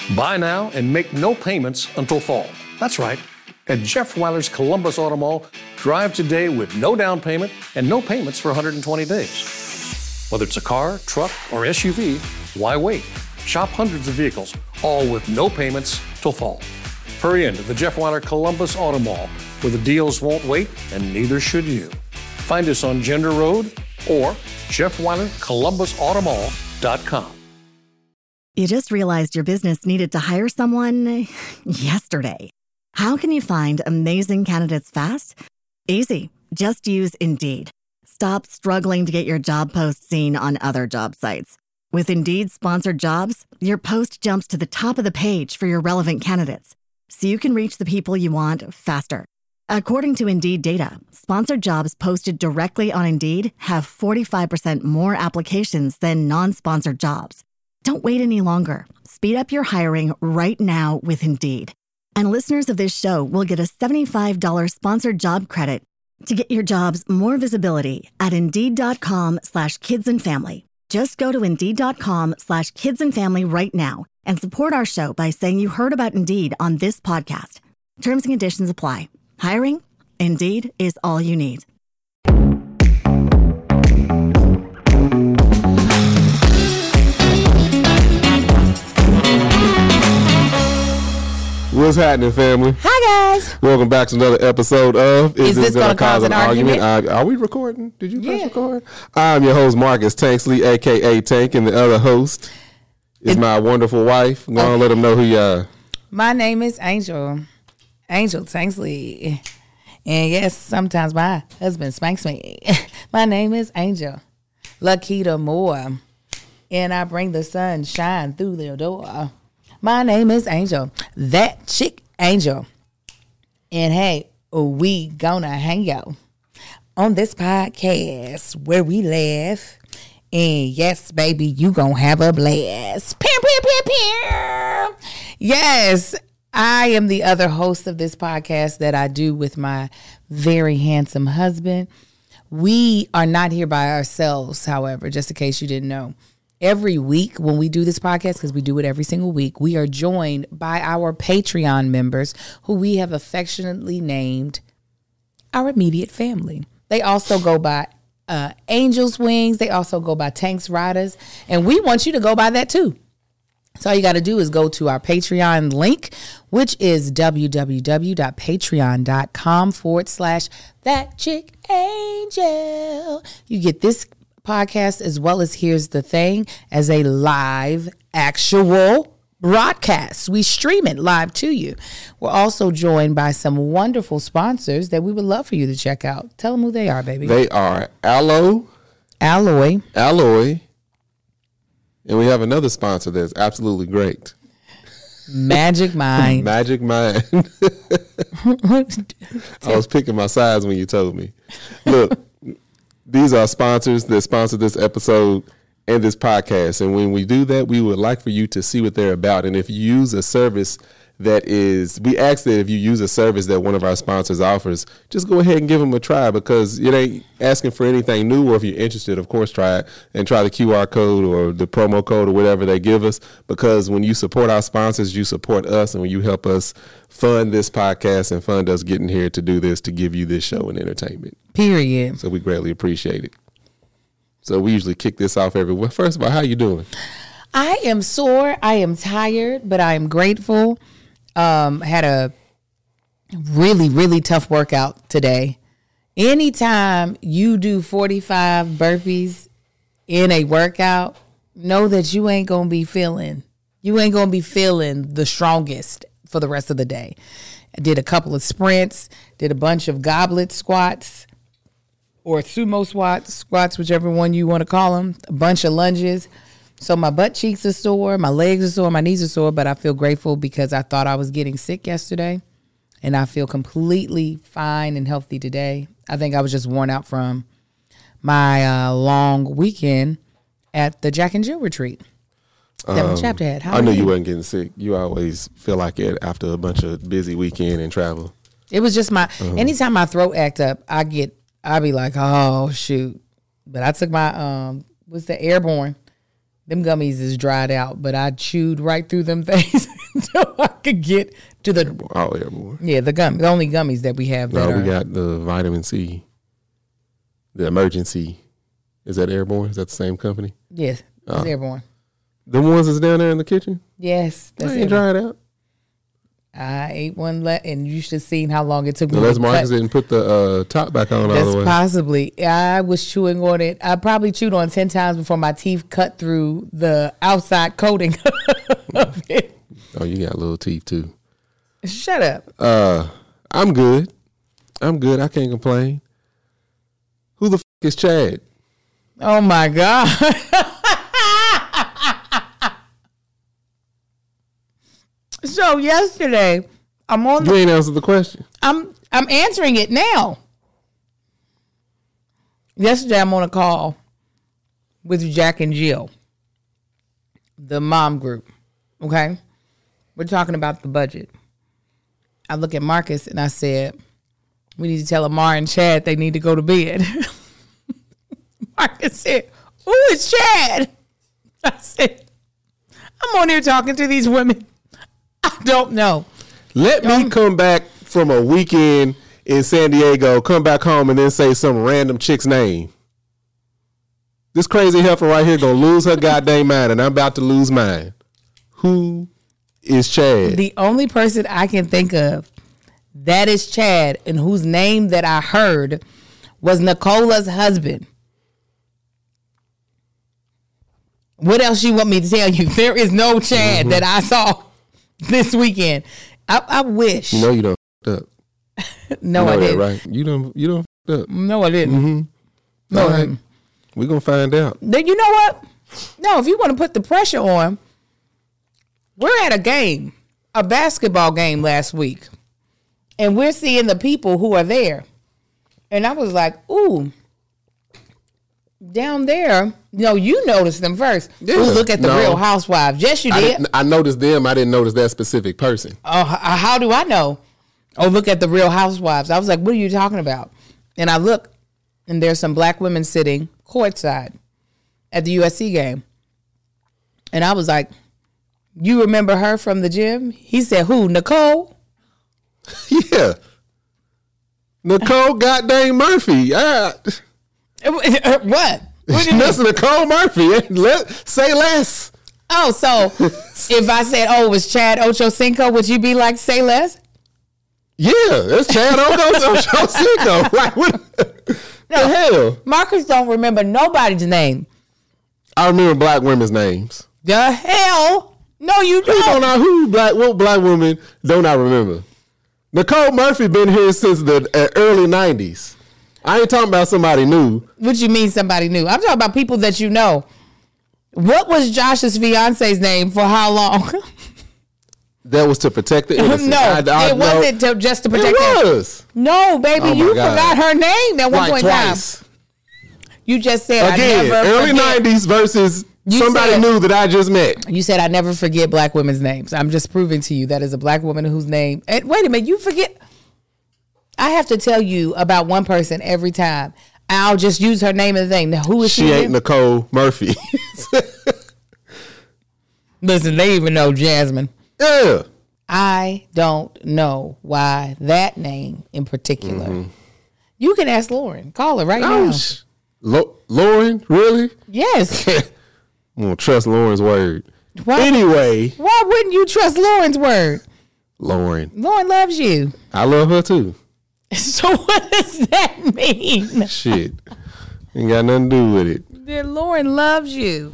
Buy now and make no payments until fall. That's right. At Jeff Weiler's Columbus Auto Mall, drive today with no down payment and no payments for 120 days. Whether it's a car, truck, or SUV, why wait? Shop hundreds of vehicles, all with no payments till fall. Hurry into the Jeff Weiler Columbus Auto Mall, where the deals won't wait and neither should you. Find us on Gender Road or JeffWeilerColumbusAutomall.com. You just realized your business needed to hire someone yesterday. How can you find amazing candidates fast? Easy. Just use Indeed. Stop struggling to get your job post seen on other job sites. With Indeed sponsored jobs, your post jumps to the top of the page for your relevant candidates, so you can reach the people you want faster. According to Indeed data, sponsored jobs posted directly on Indeed have 45% more applications than non-sponsored jobs. Don't wait any longer. Speed up your hiring right now with Indeed. And listeners of this show will get a $75 sponsored job credit to get your jobs more visibility at Indeed.com/kidsandfamily. Just go to Indeed.com/kidsandfamily right now and support our show by saying you heard about Indeed on this podcast. Terms and conditions apply. Hiring? Indeed is all you need. What's happening, family? Hi, guys. Welcome back to another episode of Is This Gonna Cause an Argument? Are we recording? Did you press record? I'm your host, Marcus Tanksley, a.k.a. Tank, and the other host is my wonderful wife. Go on, let them know who you are. My name is Angel Tanksley. And yes, sometimes my husband spanks me. My name is Angel Lakita Moore, and I bring the sunshine through the door. My name is Angel, that chick Angel. And hey, we gonna hang out on this podcast where we laugh. And yes, baby, you gonna have a blast. Pew, pew, pew, pew. Yes, I am the other host of this podcast that I do with my very handsome husband. We are not here by ourselves, however, just in case you didn't know. Every week when we do this podcast, because we do it every single week, we are joined by our Patreon members who we have affectionately named our immediate family. They also go by Angel's Wings. They also go by Tank's Riders. And we want you to go by that too. So all you got to do is go to our Patreon link, which is www.patreon.com/thatchickangel. You get this podcast as well as Here's the Thing as a live actual broadcast. We stream it live to you. We're also joined by some wonderful sponsors that we would love for you to check out. Tell them who they are, baby. They are Alloy. And we have another sponsor that's absolutely great. Magic Mind. Magic Mind. I was picking my sides when you told me. Look, these are sponsors that sponsor this episode and this podcast. And when we do that, we would like for you to see what they're about. And if you use a service that is, we ask that if you use a service that one of our sponsors offers, just go ahead and give them a try, because it ain't asking for anything new. Or if you're interested, of course, try it and try the QR code or the promo code or whatever they give us, because when you support our sponsors, you support us, and when you help us fund this podcast and fund us getting here to do this, to give you this show and entertainment. Period. So we greatly appreciate it. So we usually kick this off everywhere. First of all, how you doing? I am sore. I am tired, but I am grateful. Had a really, really tough workout today. Anytime you do 45 burpees in a workout, know that you ain't going to be feeling the strongest for the rest of the day. I did a couple of sprints, did a bunch of goblet squats or sumo squats, whichever one you want to call them, a bunch of lunges. So my butt cheeks are sore, my legs are sore, my knees are sore, but I feel grateful because I thought I was getting sick yesterday, and I feel completely fine and healthy today. I think I was just worn out from my long weekend at the Jack and Jill retreat that my chapter had. I knew you wasn't getting sick. You always feel like it after a bunch of busy weekend and travel. It was just anytime my throat act up, I be like, oh, shoot. But I took my, what's the Airborne? Them gummies is dried out, but I chewed right through them things until I could get to the Airborne. Yeah, the only gummies that we have. No, we got the vitamin C, the emergency. Is that Airborne? Is that the same company? Yes, it's Airborne. The ones that's down there in the kitchen? Yes, that's ain't dried out. I ate one and you should have seen how long it took me. Unless Marcus didn't put the top back on all the way. Possibly. I was chewing on it. I probably chewed on 10 times before my teeth cut through the outside coating of it. Oh, you got little teeth too. Shut up. I'm good. I can't complain. Who the is Chad? Oh my God. So yesterday, I'm on. You ain't answered the question. I'm answering it now. Yesterday, I'm on a call with Jack and Jill, the mom group. Okay, we're talking about the budget. I look at Marcus and I said, "We need to tell Amar and Chad they need to go to bed." Marcus said, "Who is Chad?" I said, "I'm on here talking to these women. I don't know." Let me come back from a weekend in San Diego, come back home, and then say some random chick's name. This crazy heifer right here gonna lose her goddamn mind, and I'm about to lose mine. Who is Chad? The only person I can think of that is Chad, and whose name that I heard was Nicola's husband. What else you want me to tell you? There is no Chad that I saw this weekend. I wish. You know you done f***ed up. No, I didn't. Right? You done f***ed up. No, I didn't. Mm-hmm. No, all right. We're going to find out. Then you know what? No, if you want to put the pressure on, we're at a basketball game last week, and we're seeing the people who are there. And I was like, ooh, down there, you noticed them first. Yeah, ooh, look at the Real Housewives. Yes, you did. I noticed them. I didn't notice that specific person. Oh, how do I know? Oh, look at the Real Housewives. I was like, what are you talking about? And I look, and there's some black women sitting courtside at the USC game. And I was like, you remember her from the gym? He said, who, Nicole? Yeah. Nicole goddamn Murphy. What? That's Nicole Murphy. Say less. Oh, so if I said, it was Chad Ochocinco, would you be like, say less? Yeah, that's Chad Ochocinco. Like, what the hell? Marcus don't remember nobody's name. I remember black women's names. The hell? No, you don't. What black woman don't I remember? Nicole Murphy been here since the early 90s. I ain't talking about somebody new. What you mean somebody new? I'm talking about people that you know. What was Josh's fiance's name for how long? That was to protect the innocent. No, it wasn't just to protect it. It was. No, baby, you forgot her name at one point in time. You just said, again, early 90s versus somebody new that I just met. You said, I never forget black women's names. I'm just proving to you that is a black woman whose name. And wait a minute, you forget. I have to tell you about one person every time. I'll just use her name and thing. Now, who is she? She ain't Nicole Murphy. Listen, they even know Jasmine. Yeah. I don't know why that name in particular. Mm-hmm. You can ask Lauren. Call her right now. Lauren? Really? Yes. I'm going to trust Lauren's word. Anyway. Why wouldn't you trust Lauren's word? Lauren loves you. I love her too. So what does that mean? Shit. Ain't got nothing to do with it. Then Lauren loves you.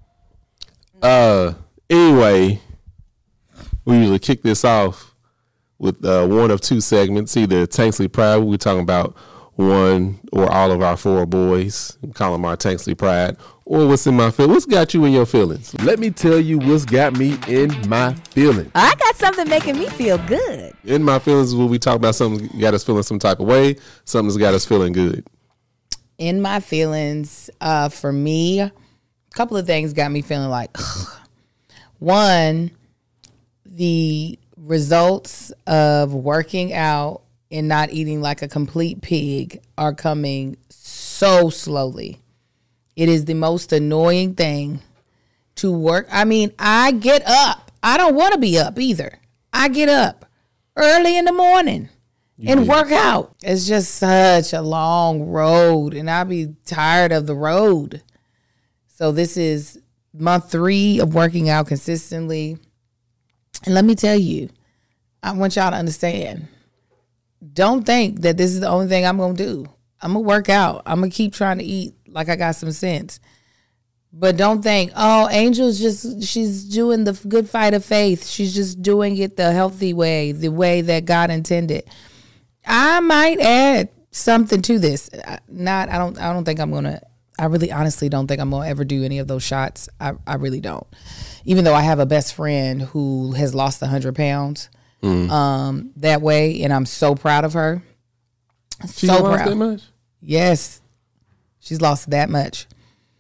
Anyway, we usually kick this off with one of two segments, either Tanksley Pride, we're talking about one or all of our four boys, we call them our Tanksley Pride, or what's in my feelings. What's got you in your feelings? Let me tell you what's got me in my feelings. I got something making me feel good. In my feelings is when we talk about something that got us feeling some type of way, something that's got us feeling good. In my feelings, for me, a couple of things got me feeling like, one, the results of working out and not eating like a complete pig are coming so slowly. It is the most annoying thing to work. I mean, I get up. I don't want to be up either. I get up early in the morning and work out. It's just such a long road, and I'll be tired of the road. So this is month 3 of working out consistently. And let me tell you, I want y'all to understand, don't think that this is the only thing I'm going to do. I'm going to work out. I'm going to keep trying to eat like I got some sense. But don't think, oh, Angel's she's doing the good fight of faith. She's just doing it the healthy way, the way that God intended. I might add something to this. I don't think I'm going to, I really honestly don't think I'm going to ever do any of those shots. I really don't. Even though I have a best friend who has lost 100 pounds that way, and I'm so proud of her. She lost that much? Yes. She's lost that much.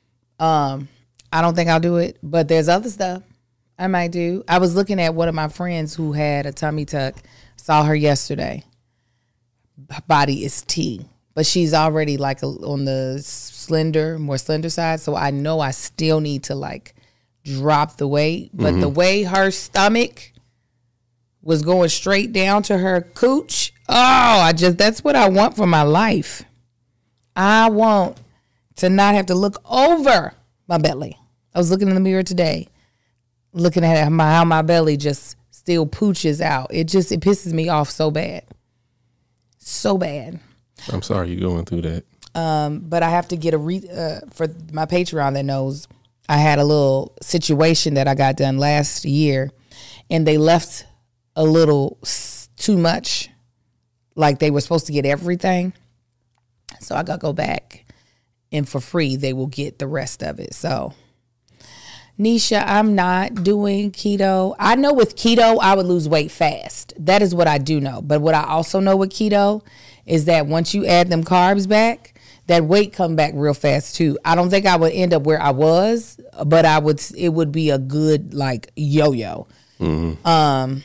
I don't think I'll do it, but there's other stuff I might do. I was looking at one of my friends who had a tummy tuck. Saw her yesterday. Her body is T, but she's already like on the more slender side. So I know I still need to like drop the weight, but the way her stomach was going straight down to her cooch. Oh, that's what I want for my life. I want to not have to look over my belly. I was looking in the mirror today, looking at how my belly just still pooches out. It pisses me off so bad. So bad. I'm sorry you're going through that. But I have to get for my Patreon that knows, I had a little situation that I got done last year, and they left a little too much. Like they were supposed to get everything. So I got to go back. And for free, they will get the rest of it. So, Nisha, I'm not doing keto. I know with keto, I would lose weight fast. That is what I do know. But what I also know with keto is that once you add them carbs back, that weight come back real fast too. I don't think I would end up where I was, but it would be a good like yo-yo. Mm-hmm.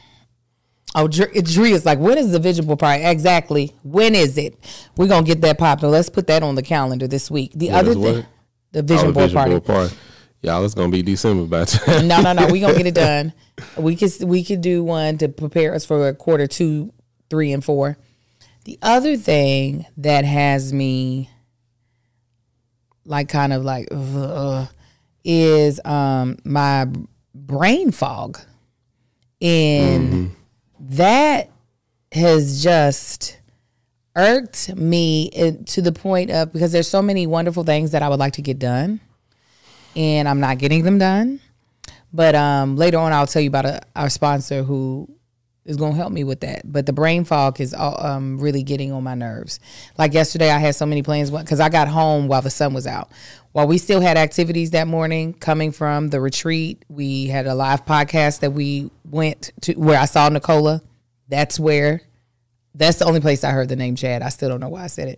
Dree is like, when is the Vision Party? Exactly. When is it? We're going to get that popped. Let's put that on the calendar this week. The other thing, the Vision Board Party. Y'all, it's going to be December by the time. No. We're going to get it done. We could do one to prepare us for quarter 2, 3, and 4. The other thing that has me like kind of like is my brain fog. And that has just irked me to the point of, because there's so many wonderful things that I would like to get done, and I'm not getting them done. But later on, I'll tell you about our sponsor who is going to help me with that. But the brain fog is really getting on my nerves. Like yesterday, I had so many plans because I got home while the sun was out. While we still had activities that morning coming from the retreat, we had a live podcast that we went to where I saw Nicola. That's the only place I heard the name Chad. I still don't know why I said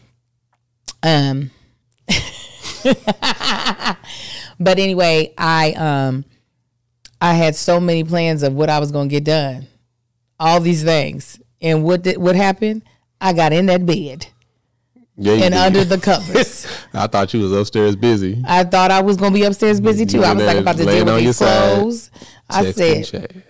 it. But anyway, I had so many plans of what I was going to get done. All these things. And what happened? I got in that bed. Yeah, and under the covers. I thought you was upstairs busy. I thought I was going to be upstairs busy too. I was like about to deal with these clothes. I said, Chad.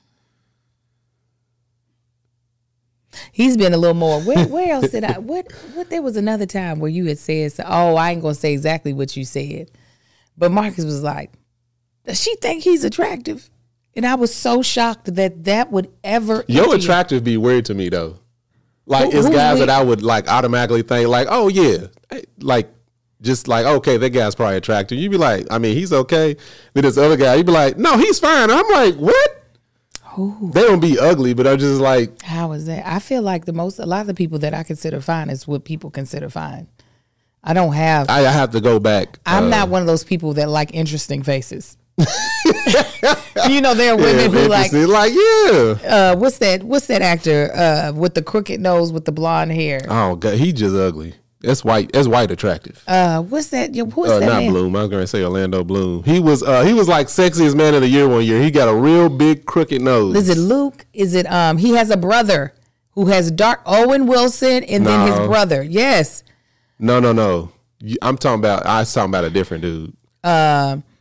He's been a little more. Where else did I? What? There was another time where you had said, "Oh, I ain't gonna say exactly what you said," but Marcus was like, "Does she think he's attractive?" And I was so shocked that would ever. Your attractive be weird to me though. Like it's guys that I would like automatically think like, "Oh yeah," like just like, "Okay, that guy's probably attractive." You be like, "I mean, he's okay." Then this other guy, you be like, "No, he's fine." I'm like, "What?" Ooh. They don't be ugly, but I'm just like, how is that? I feel like a lot of the people that I consider fine is what people consider fine. I don't have. I have to go back. I'm not one of those people that like interesting faces. You know, there are women who like what's that actor with the crooked nose with the blonde hair? Oh God, he just ugly. That's white. That's white attractive. What's that? Who's that? Not man? Bloom. I was going to say Orlando Bloom. He was like sexiest man of the year one year. He got a real big crooked nose. Is it Luke? Is it he has a brother who has dark Owen Wilson and then his brother. Yes. No. I was talking about a different dude. I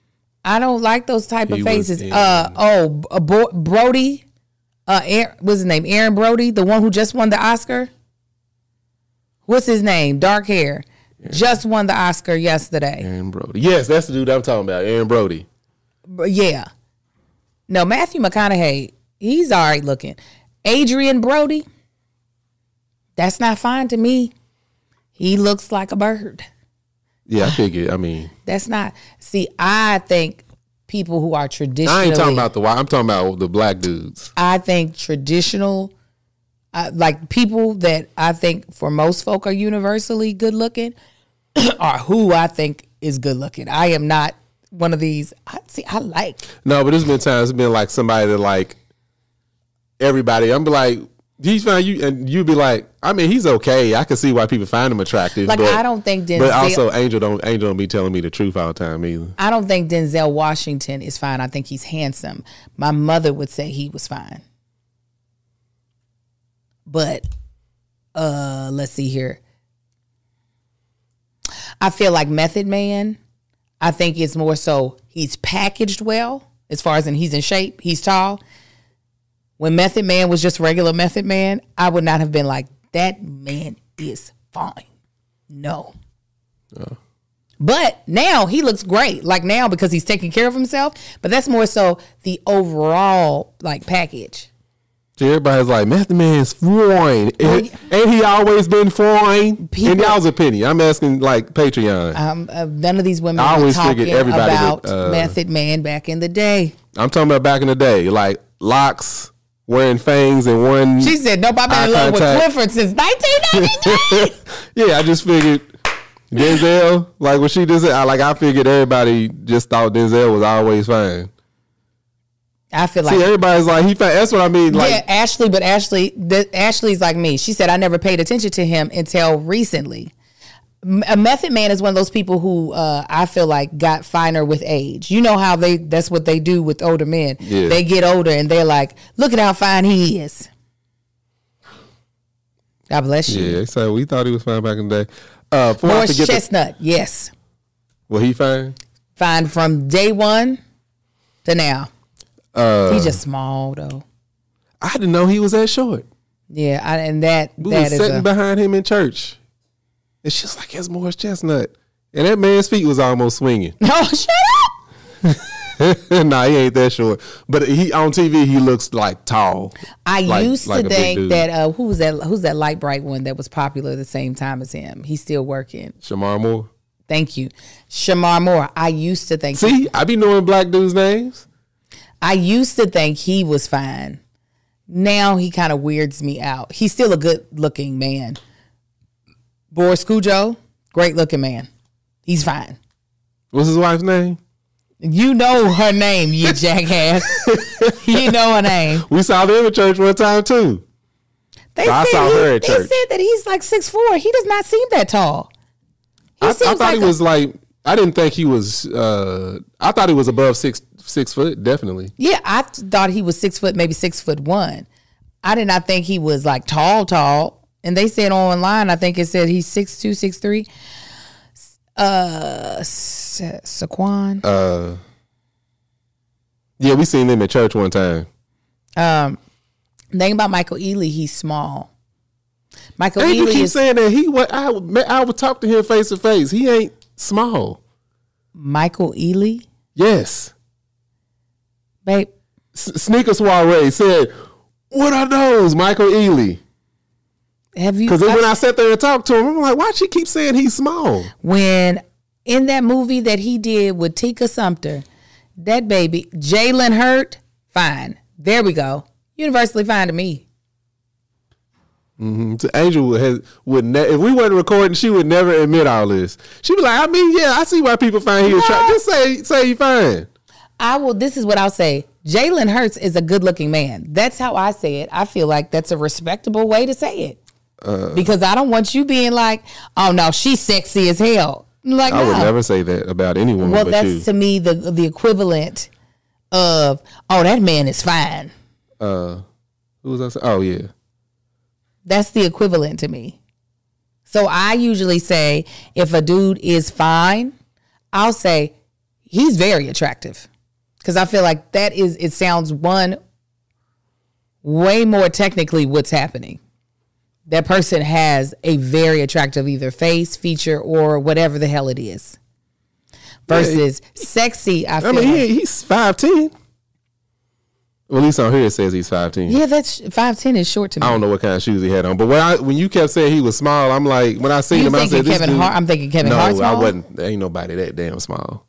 I don't like those type of He faces. was Brody. What's his name? Aaron Brody, the one who just won the Oscar. What's his name? Dark hair. Just won the Oscar yesterday. Aaron Brody. Yes, that's the dude I'm talking about. Aaron Brody. Yeah. No, Matthew McConaughey, he's all right looking. Adrian Brody, that's not fine to me. He looks like a bird. Yeah, I figured. I mean, That's not. See, I think people who are traditionally. I ain't talking about the white. I'm talking about the black dudes. I think traditional, like people that I think for most folk are universally good looking, are who I think is good looking. I am not one of these. I like. No, but there's been times it's been like somebody that like everybody. I'm be like, he's fine. You'd be like, I mean, he's okay. I can see why people find him attractive. Like, but, I don't think Denzel. But also, Angel don't be telling me the truth all the time either. I don't think Denzel Washington is fine. I think he's handsome. My mother would say he was fine. But let's see here. I feel like Method Man, I think it's more so he's packaged well, as far as he's in shape, he's tall. When Method Man was just regular Method Man, I would not have been like, that man is fine. No. But now he looks great. Like now, because he's taking care of himself. But that's more so the overall like package. So everybody's like, Method Man's fine. Ain't he always been fine? In y'all's opinion, I'm asking like Patreon. None of these women I were always talking figured everybody about that, Method Man back in the day. I'm talking about back in the day, like locks, wearing fangs, and one. She said, nope, I've been in love with Clifford since 1993. Yeah, I just figured Denzel, like what she just said, I figured everybody just thought Denzel was always fine. I feel like. See, everybody's like, he fine. That's what I mean. Like, yeah, Ashley, but Ashley's like me. She said, I never paid attention to him until recently. A Method Man is one of those people who I feel like got finer with age. You know how that's what they do with older men. Yeah. They get older and they're like, look at how fine he is. God bless you. yeah, so we thought he was fine back in the day. Morris Chestnut, yes. Well, he fine? Fine from day one to now. He's just small though. I didn't know he was that short. Yeah, and that We that was is sitting behind him in church. It's just like it's Morris Chestnut. And that man's feet was almost swinging. Oh, shut up. Nah, he ain't that short. But he on TV, he looks like tall. I used to a big think dude. that who's that light bright one that was popular at the same time as him? He's still working. Shamar Moore. Thank you. Shamar Moore. I used to think. See, I be knowing black dudes' names. I used to think he was fine. Now he kind of weirds me out. He's still a good looking man. Boris Cujo, great looking man. He's fine. What's his wife's name? You know her name, you jackass. You know her name. We saw them in church one time too. They I said saw her at they church. said that he's like 6'4". He does not seem that tall. I thought he was like. I didn't think he was. I thought he was above 6 foot. Definitely. Yeah, I thought he was 6 foot, maybe 6'1". I did not think he was like tall. And they said online, I think it said he's 6'2", 6'3". Saquon. Yeah, we seen them at church one time. The thing about Michael Ealy, he's small. Michael Hey, you Ealy keep is saying that I would talk to him face to face. He ain't small. Michael Ealy, Yes. babe. Sneaker Soiree said, "What are those, Michael Ealy?" Have you? Because when I sat there and talked to him, I'm like, "Why she keep saying he's small?" When in that movie that he did with Tika Sumpter, that baby Jalen Hurt, fine. There we go. Universally fine to me. So Angel would if we weren't recording, she would never admit all this. She'd be like, "I mean, yeah, I see why people find he attractive. Just say he fine." I will. This is what I'll say. Jalen Hurts is a good-looking man. That's how I say it. I feel like that's a respectable way to say it. Because I don't want you being like, "Oh no, she's sexy as hell." Like, I would no. never say that about any woman. Well, but that's you. to me the equivalent of, "Oh, that man is fine." Who was I saying? Oh yeah. That's the equivalent to me. So I usually say if a dude is fine, I'll say he's very attractive. Because I feel like it sounds way more technically what's happening. That person has a very attractive either face, feature, or whatever the hell it is. Versus sexy, I mean, he's 5'10". Well, at least on here it says he's 5'10". Yeah, that's 5'10" is short to me. I don't know what kind of shoes he had on, but when you kept saying he was small, I'm like, when I seen him, I said, I'm thinking Kevin Hart's small? No, I wasn't. There ain't nobody that damn small.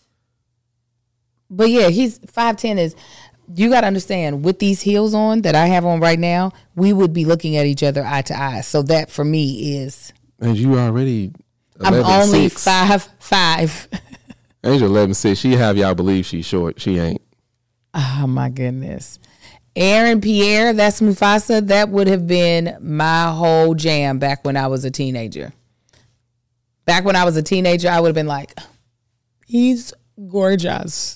But yeah, he's 5'10" is. You got to understand, with these heels on that I have on right now, we would be looking at each other eye to eye. So that for me is. And you already. I'm only 5'5". Angel 11'6". She have y'all believe she's short. She ain't. Oh my goodness. Aaron Pierre, that's Mufasa. That would have been my whole jam back when I was a teenager. Back when I was a teenager, I would have been like, he's gorgeous.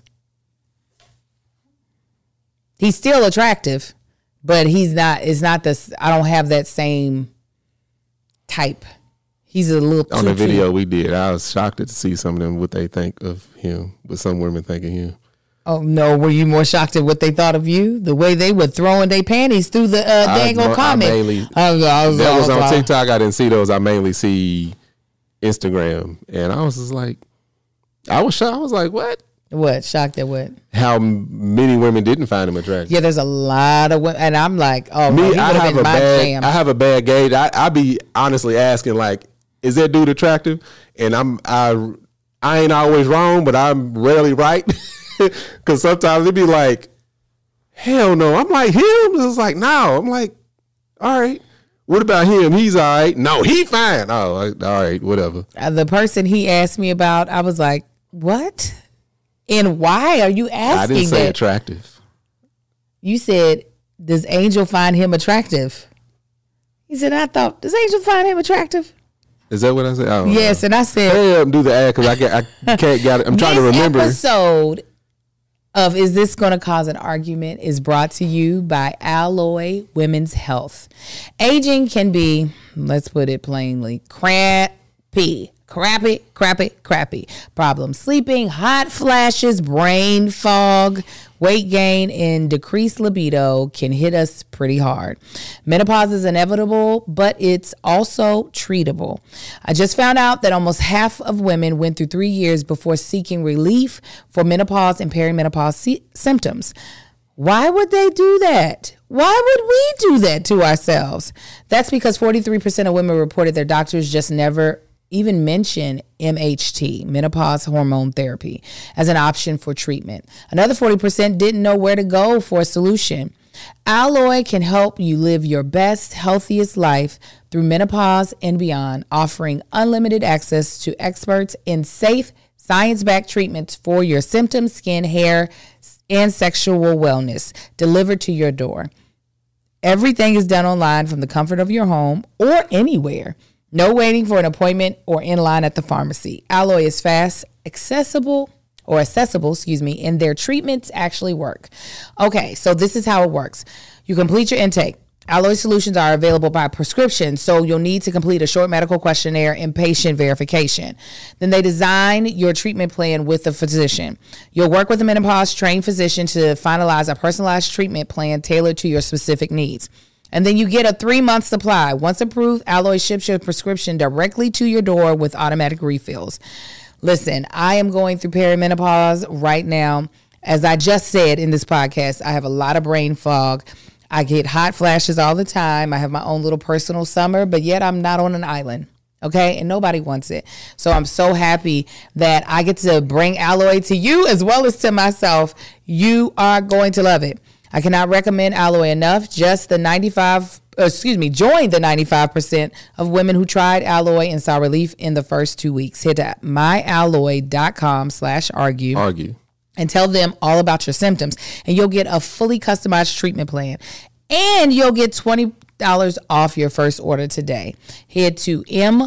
He's still attractive, but it's not this. I don't have that same type. He's a little on the video we did. I was shocked to see some of them what they think of him, but some women think of him. Oh no, were you more shocked at what they thought of you? The way they were throwing their panties through the dangle comment. That was on TikTok. I didn't see those. I mainly see Instagram, and I was just like, I was shocked. I was like, what? What? Shocked at what? How many women didn't find him attractive. Yeah, there's a lot of women. And I'm like, oh, me, no, he I have a bad gauge. I be honestly asking, like, is that dude attractive? And I ain't always wrong, but I'm rarely right. Because sometimes it'd be like, hell no. I'm like, him? It's like, no. I'm like, all right. What about him? He's all right. No, he fine. Oh, all right, whatever. The person he asked me about, I was like, what? And why are you asking? I didn't say attractive. You said, does Angel find him attractive? He said, does Angel find him attractive? Is that what I said? Yes, and I said, hurry up and do the ad because I can't get it. I'm trying to remember. This episode of Is This Gonna Cause an Argument is brought to you by Alloy Women's Health. Aging can be, let's put it plainly, crappy. Problems sleeping, hot flashes, brain fog, weight gain, and decreased libido can hit us pretty hard. Menopause is inevitable, but it's also treatable. I just found out that almost half of women went through 3 years before seeking relief for menopause and perimenopause symptoms. Why would they do that? Why would we do that to ourselves? That's because 43% of women reported their doctors just never even mention MHT, menopause hormone therapy, as an option for treatment. Another 40% didn't know where to go for a solution. Alloy can help you live your best, healthiest life through menopause and beyond, offering unlimited access to experts in safe, science-backed treatments for your symptoms, skin, hair, and sexual wellness delivered to your door. Everything is done online from the comfort of your home or anywhere. No waiting for an appointment or in line at the pharmacy. Alloy is fast, accessible, and their treatments actually work. Okay, so this is how it works. You complete your intake. Alloy solutions are available by prescription, so you'll need to complete a short medical questionnaire and patient verification. Then they design your treatment plan with the physician. You'll work with a menopause-trained physician to finalize a personalized treatment plan tailored to your specific needs. And then you get a 3-month supply. Once approved, Alloy ships your prescription directly to your door with automatic refills. Listen, I am going through perimenopause right now. As I just said in this podcast, I have a lot of brain fog. I get hot flashes all the time. I have my own little personal summer, but yet I'm not on an island. Okay, and nobody wants it. So I'm so happy that I get to bring Alloy to you as well as to myself. You are going to love it. I cannot recommend Alloy enough. Join the 95% of women who tried Alloy and saw relief in the first 2 weeks. Hit myalloy.com/argue. And tell them all about your symptoms, and you'll get a fully customized treatment plan, and you'll get $20 off your first order today. Head to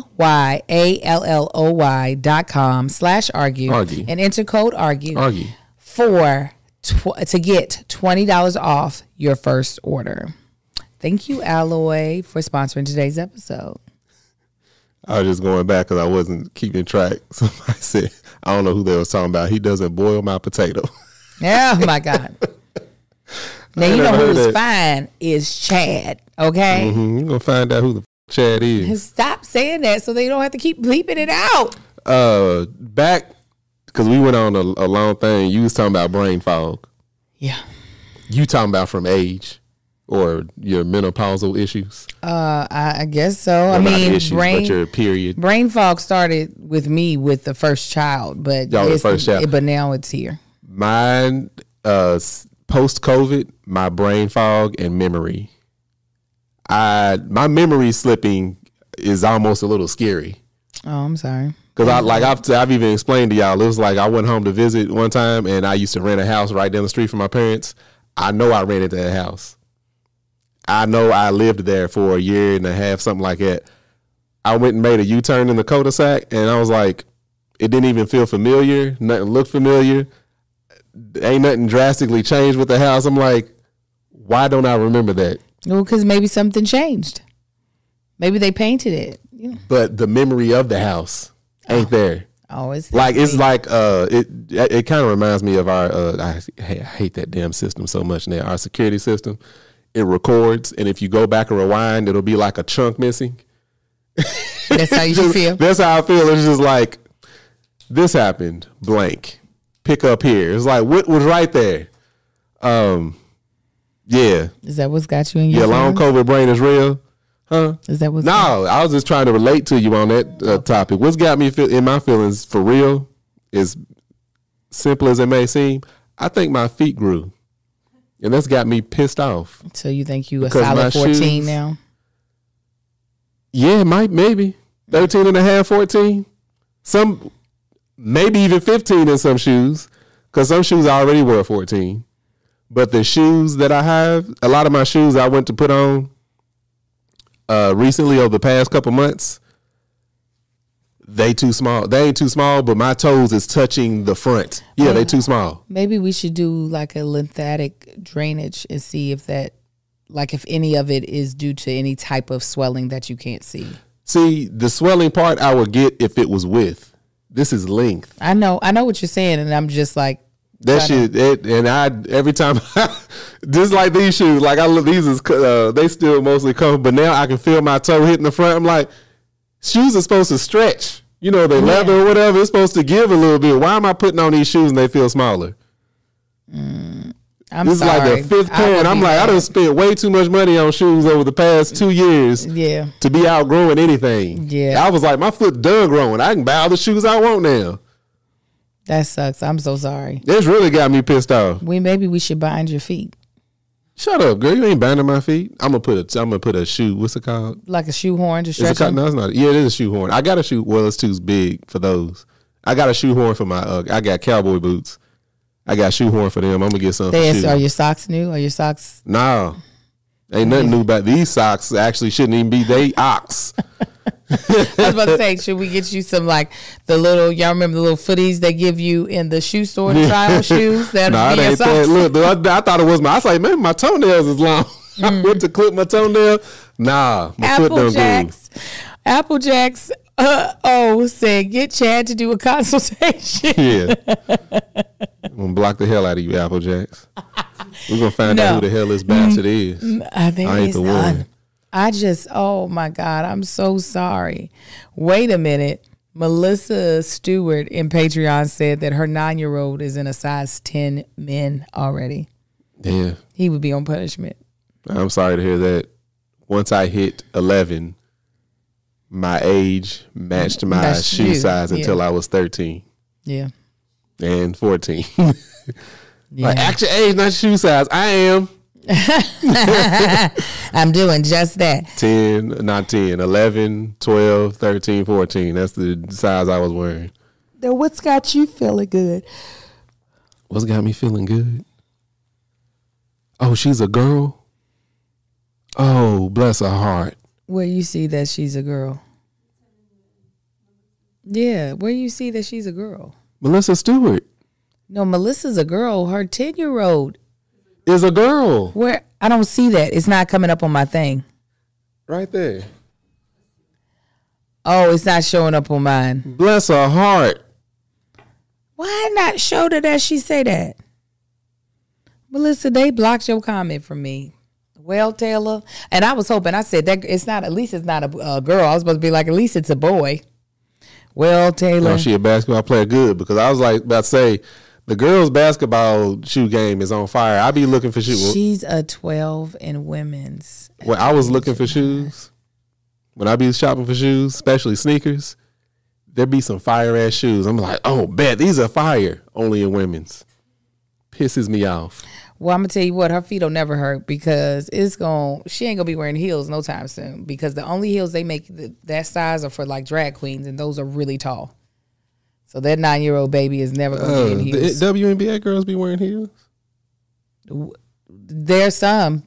myalloy.com/argue and enter code argue to get $20 off your first order. Thank you, Alloy, for sponsoring today's episode. I was just going back because I wasn't keeping track. Somebody said, I don't know who they was talking about. He doesn't boil my potato. Oh, my God. Now, you know who's fine is Chad, okay? You're going to find out who the Chad is. Stop saying that so they don't have to keep bleeping it out. Back, because we went on a long thing, you was talking about brain fog. Yeah. You talking about from age or your menopausal issues? I guess so. Or I mean, issues, but your period. Brain fog started with me with the first child, but but now it's here. Mine, post-COVID, my brain fog and memory. My memory slipping is almost a little scary. Oh, I'm sorry. Because I've even explained to y'all, it was like I went home to visit one time and I used to rent a house right down the street from my parents. I know I rented that house. I know I lived there for a year and a half, something like that. I went and made a U-turn in the cul-de-sac and I was like, it didn't even feel familiar. Nothing looked familiar. Ain't nothing drastically changed with the house. I'm like, why don't I remember that? Well, because maybe something changed. Maybe they painted it. Yeah. But the memory of the house ain't there. Oh, it's like it kind of reminds me of our. I hate that damn system so much now. Our security system, it records, and if you go back and rewind, it'll be like a chunk missing. That's how you feel. That's how I feel. It's just like this happened. Blank. Pick up here. It's like what was right there. Yeah. Is that what's got you in your? Yeah, long COVID brain is real. Huh? Is that what's? No, I was just trying to relate to you on that topic. What's got me in my feelings for real is simple as it may seem. I think my feet grew, and that's got me pissed off. So you think you a solid 14 shoes, now? Yeah, maybe 13 and a half, 14. Some maybe even 15 in some shoes, because some shoes I already were 14. But the shoes that I have, a lot of my shoes I went to put on recently over the past couple months, they too small. They ain't too small, but my toes is touching the front. Yeah, they too small. Maybe we should do like a lymphatic drainage and see if that, like if any of it is due to any type of swelling that you can't see. See, the swelling part I would get if it was width. This is length. I know what you're saying, and I'm just like, that shit, every time, just like these shoes, like I look, these is they still mostly come, but now I can feel my toe hitting the front. I'm like, shoes are supposed to stretch, they leather or whatever. It's supposed to give a little bit. Why am I putting on these shoes and they feel smaller? This sorry. Is like the 5th pair, and I'm like, I done spent way too much money on shoes over the past 2 years. Yeah, to be outgrowing anything. Yeah, I was like, my foot done growing. I can buy all the shoes I want now. That sucks. I'm so sorry. This really got me pissed off. Maybe we should bind your feet. Shut up, girl. You ain't binding my feet. I'm gonna put a shoe. What's it called? Like a shoehorn to stretch them? No, it's not. Yeah, it is a shoehorn. I got a shoe. Well, it's too big for those. I got a shoehorn for my. I got cowboy boots. I got shoehorn for them. I'm gonna get some. Are your socks new? Are your socks? No, ain't nothing new about these socks. Actually, shouldn't even be. They ox. I was about to say, should we get you some like y'all remember the little footies they give you in the shoe store to try on shoes? That'll be your socks. Look, I thought it was I was like, man, my toenails is long. I went to clip my toenail. Nah, my foot done grew. Applejacks said get Chad to do a consultation. Yeah. I'm gonna block the hell out of you, Applejacks. We're gonna find out who the hell this bastard is. I ain't the one. Oh my God, I'm so sorry. Wait a minute. Melissa Stewart in Patreon said that her 9-year-old is in a size 10 men already. Yeah. He would be on punishment. I'm sorry to hear that. Once I hit 11, my age matched my shoe size until I was 13. Yeah. And 14. Yeah. Like, actual age, not shoe size. I am. I'm doing just that. 11, 12, 13, 14. That's the size I was wearing. Then what's got you feeling good? What's got me feeling good? Oh, she's a girl? Oh, bless her heart. Where you see that she's a girl? Yeah, where you see that she's a girl? Melissa Stewart. No, Melissa's a girl. Her 10-year-old is a girl. Where? I don't see that. It's not coming up on my thing. Right there. Oh, it's not showing up on mine. Bless her heart. Why not show that she say that? Melissa, they blocked your comment from me. Well, Taylor, and I was hoping, I said that it's not, at least it's not a girl. I was supposed to be like, at least it's a boy. Well, Taylor. No, she a basketball player, good, because I was like about to say, the girls' basketball shoe game is on fire. I be looking for shoes. She's a 12 in women's. When I was looking for shoes, when I be shopping for shoes, especially sneakers, there be some fire ass shoes. I'm like, oh, bet these are fire. Only in women's. Pisses me off. Well, I'm gonna tell you what, her feet will never hurt because she ain't gonna be wearing heels no time soon, because the only heels they make that size are for like drag queens, and those are really tall. So that 9-year-old baby is never gonna be in heels. The WNBA girls be wearing heels? There are some,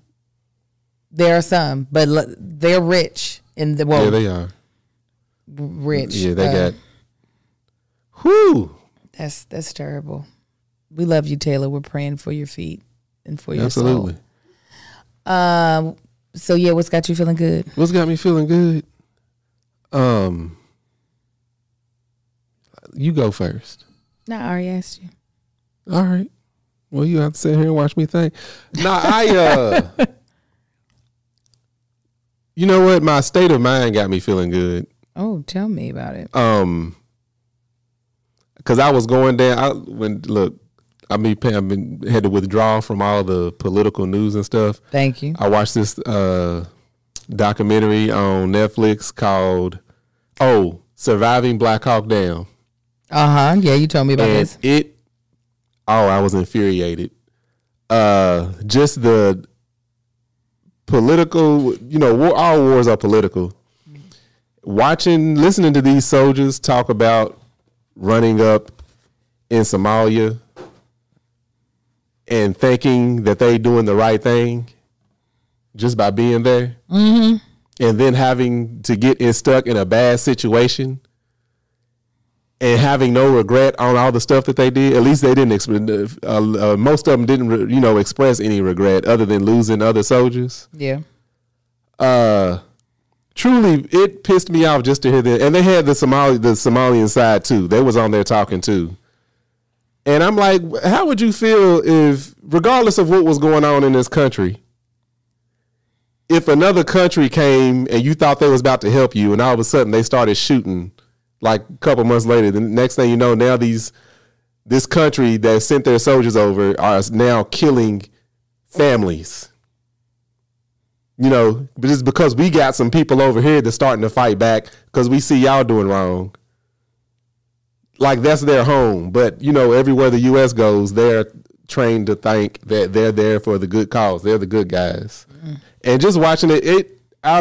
but they're rich in the yeah, they are rich. Yeah, they got. Whoo! That's terrible. We love you, Taylor. We're praying for your feet and for your Absolutely. soul. So yeah, what's got you feeling good? What's got me feeling good? You go first. No, I already asked you. All right. Well, you have to sit here and watch me think. I you know what? My state of mind got me feeling good. Oh, tell me about it. Because I was going down. I've been had to withdraw from all the political news and stuff. Thank you. I watched this documentary on Netflix called Surviving Black Hawk Down. Yeah, you told me about this. I was infuriated. Just the political, all wars are political. Listening to these soldiers talk about running up in Somalia and thinking that they doing the right thing just by being there, and then having to get stuck in a bad situation and having no regret on all the stuff that they did. At least they didn't. Most of them didn't, express any regret other than losing other soldiers. Yeah. Truly, it pissed me off just to hear that. And they had the Somalian side too. They was on there talking too. And I'm like, how would you feel if, regardless of what was going on in this country, if another country came and you thought they was about to help you, and all of a sudden they started shooting, like a couple months later, the next thing you know, now this country that sent their soldiers over are now killing families. But it's because we got some people over here that's starting to fight back because we see y'all doing wrong. Like, that's their home. But, everywhere the U.S. goes, they're trained to think that they're there for the good cause. They're the good guys. And just watching it,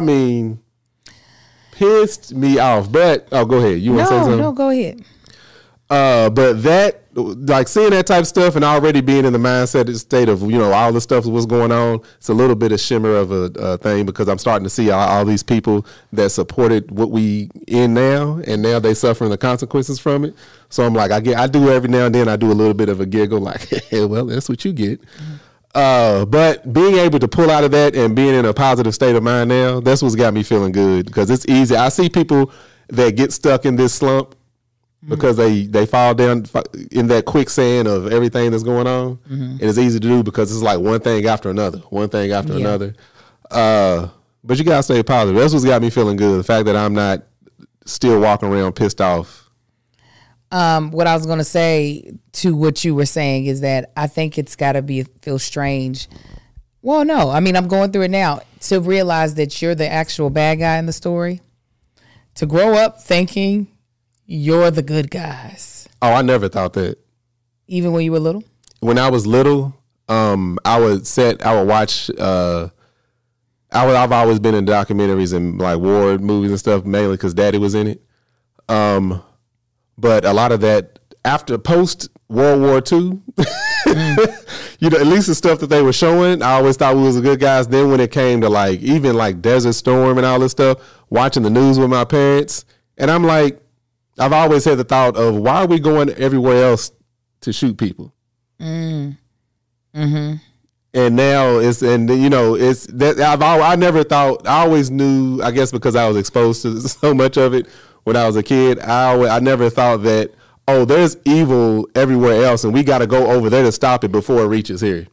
pissed me off. But, go ahead. You want to say something? No, go ahead. But that, like, seeing that type of stuff and already being in the mindset state of, all the stuff that was going on, it's a little bit of shimmer of a thing, because I'm starting to see all these people that supported what we in now, and now they suffering the consequences from it. So I'm like, I do every now and then, I do a little bit of a giggle, like, hey, well, that's what you get. But being able to pull out of that and being in a positive state of mind now, that's what's got me feeling good, because it's easy. I see people that get stuck in this slump because they fall down in that quicksand of everything that's going on. And it's easy to do because it's like one thing after another. But you got to stay positive. That's what's got me feeling good, the fact that I'm not still walking around pissed off. What I was going to say to what you were saying is that I think it's got to feel strange. Well, no, I'm going through it now, to realize that you're the actual bad guy in the story. To grow up thinking you're the good guys. Oh, I never thought that. Even when you were little? When I was little, I would watch, I've always been in documentaries and like war movies and stuff, mainly because Daddy was in it. But a lot of that post World War II, at least the stuff that they were showing, I always thought we was the good guys. Then when it came to like, even like Desert Storm and all this stuff, watching the news with my parents, and I'm like, I've always had the thought of, why are we going everywhere else to shoot people? And now it's that I never thought, I always knew, I guess because I was exposed to so much of it, when I was a kid, I never thought that, oh, there's evil everywhere else and we got to go over there to stop it before it reaches here.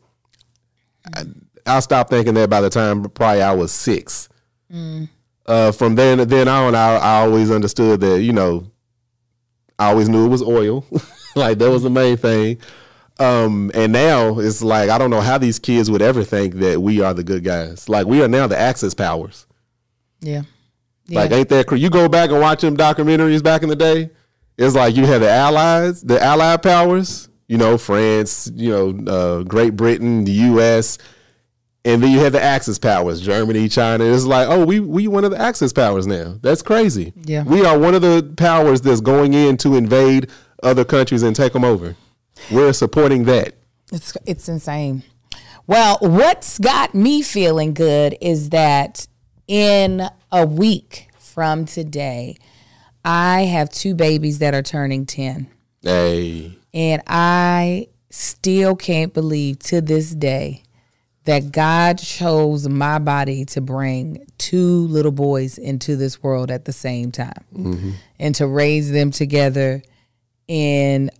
I stopped thinking that by the time probably I was 6. From then on, I always understood that, you know, I always knew it was oil. Like, that was the main thing. And now it's like, I don't know how these kids would ever think that we are the good guys. Like, we are now the Axis powers. Yeah. Like, ain't that you go back and watch them documentaries back in the day, it's like you had the Allied powers, you know, France, you know, Great Britain, the U.S., and then you had the Axis powers, Germany, China. It's like, oh, we one of the Axis powers now. That's crazy. Yeah. We are one of the powers that's going in to invade other countries and take them over. We're supporting that. It's insane. Well, what's got me feeling good is that in a week from today, I have 2 babies that are turning 10. Hey. And I still can't believe to this day that God chose my body to bring 2 little boys into this world at the same time and to raise them together. And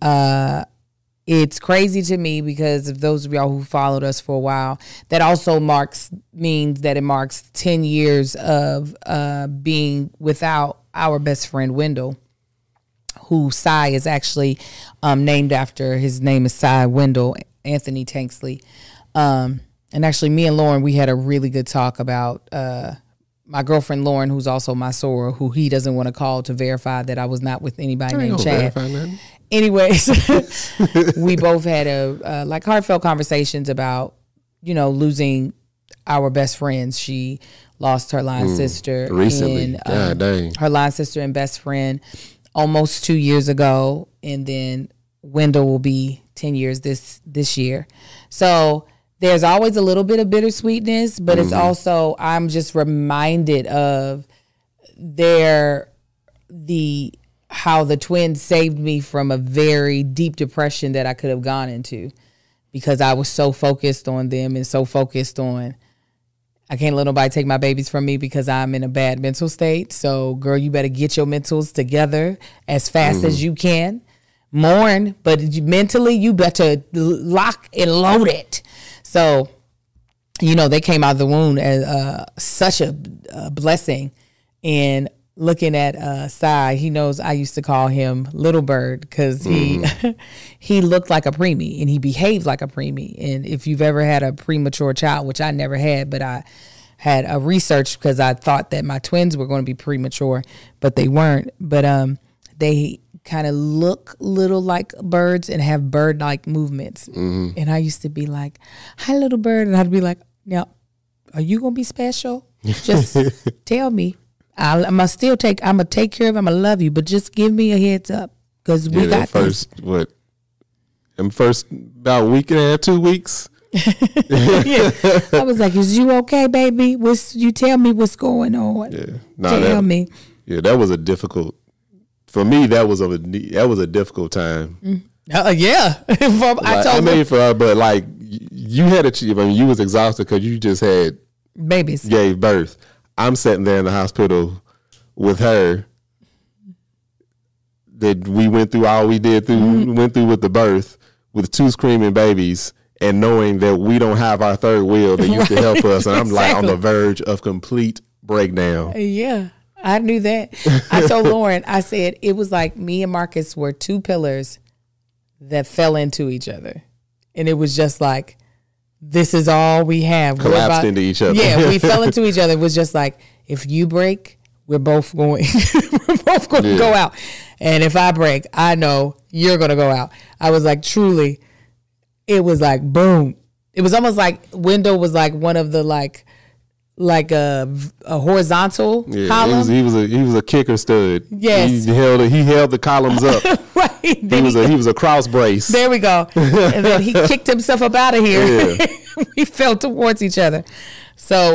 it's crazy to me because of those of y'all who followed us for a while, that also means that it marks 10 years of being without our best friend Wendell, who Cy is actually named after. His name is Cy Wendell Anthony Tanksley. And actually, me and Lauren, we had a really good talk about my girlfriend Lauren, who's also my soror, who he doesn't want to call to verify that I was not with anybody named Chad. Anyways, we both had like heartfelt conversations about, you know, losing our best friends. She lost her line sister recently. God dang. Her line sister and best friend almost 2 years ago, and then Wendell will be 10 years this year. So there's always a little bit of bittersweetness, but it's also, I'm just reminded of how the twins saved me from a very deep depression that I could have gone into, because I was so focused on them and so focused on, I can't let nobody take my babies from me because I'm in a bad mental state. So girl, you better get your mentals together as fast as you can. Mourn, but mentally you better lock and load it. So, you know, they came out of the womb as such a blessing. And looking at Cy, he knows I used to call him Little Bird because he looked like a preemie and he behaved like a preemie. And if you've ever had a premature child, which I never had, but I had a research because I thought that my twins were going to be premature, but they weren't. But they kind of look little like birds and have bird-like movements. And I used to be like, hi, little bird. And I'd be like, now, are you going to be special? Just tell me. I'm going to take care of him. I'm going to love you, but just give me a heads up because we got first, this. What? Them first about a week and a half, 2 weeks. Yeah. I was like, is you okay, baby? You tell me what's going on. Yeah. Tell me. Yeah, that was a difficult, for me, that was a difficult time. Yeah. But like you had you was exhausted because you just had babies, gave birth. I'm sitting there in the hospital with her. That we went through all we went through with the birth, with 2 screaming babies, and knowing that we don't have our third wheel that used to help us, and I'm like on the verge of complete breakdown. Yeah. I knew that. I told Lauren, I said, it was like me and Marcus were 2 pillars that fell into each other. And it was just like, this is all we have. Collapsed into each other. Yeah, we fell into each other. It was just like, if you break, we're both going to go out. And if I break, I know you're going to go out. I was like, truly, it was like, boom. It was almost like Wendell was like one of the like a horizontal column. He was a kicker stud. Yes, he held the columns up. Right. He was a cross brace. There we go. And then he kicked himself up out of here. Yeah. We fell towards each other. So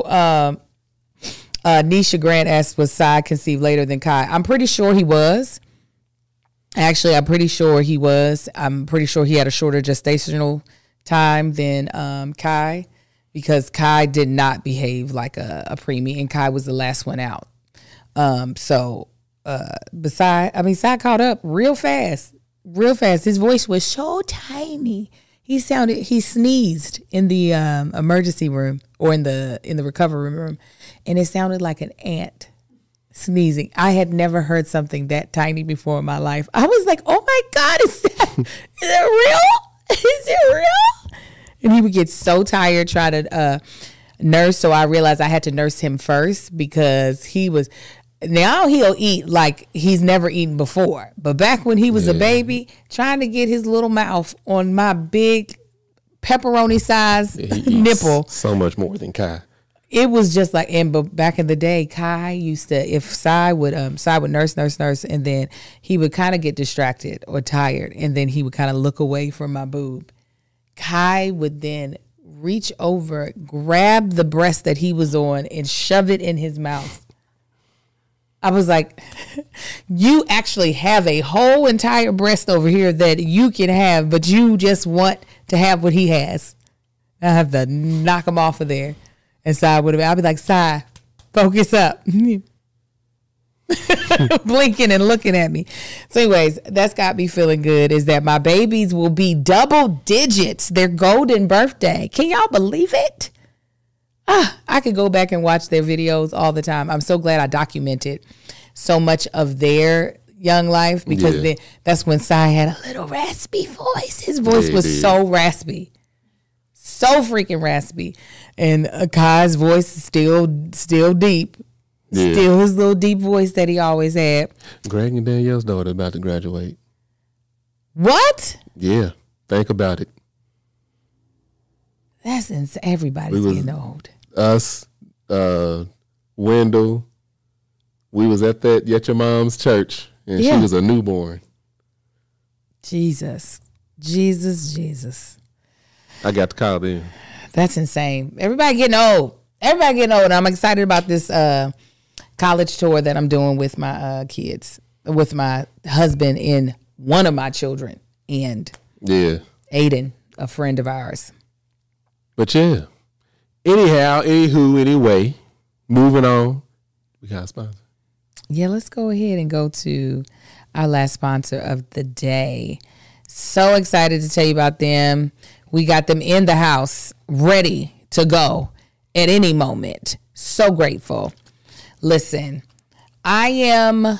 Nisha Grant asked, was Cy conceived later than Kai? I'm pretty sure he was. Actually, I'm pretty sure he was. I'm pretty sure he had a shorter gestational time than Kai, because Kai did not behave like a preemie, and Kai was the last one out. So Sai caught up real fast. His voice was so tiny. He sneezed in the emergency room or in the recovery room, and it sounded like an ant sneezing. I had never heard something that tiny before in my life. I was like, oh my God, is it real? Is it real? And he would get so tired trying to nurse. So I realized I had to nurse him first because now he'll eat like he's never eaten before. But back when he was a baby, trying to get his little mouth on my big pepperoni size nipple. So much more than Kai. It was just like, but back in the day, Kai used to, if Sai would nurse, and then he would kind of get distracted or tired, and then he would kind of look away from my boob. Kai would then reach over, grab the breast that he was on, and shove it in his mouth. I was like, you actually have a whole entire breast over here that you can have, but you just want to have what he has. I have to knock him off of there. And Sai I'll be like, Sai, focus up. Blinking and looking at me. So anyways, that's got me feeling good, is that my babies will be double digits. Their golden birthday. Can y'all believe it? I could go back and watch their videos all the time. I'm so glad I documented so much of their young life, because that's when Sai had a little raspy voice. His voice was so raspy. So freaking raspy. And Kai's voice is still deep. Yeah. Still his little deep voice that he always had. Greg and Danielle's daughter about to graduate. What? Yeah. Think about it. That's insane. Everybody's getting old. Us, Wendell, we was at your mom's church, and she was a newborn. Jesus. I got the call then. That's insane. Everybody getting old. I'm excited about this college tour that I'm doing with my kids, with my husband and one of my children, and Aiden, a friend of ours. But anyway, moving on. We got a sponsor. Yeah, let's go ahead and go to our last sponsor of the day. So excited to tell you about them. We got them in the house, ready to go at any moment. So grateful. Listen, I am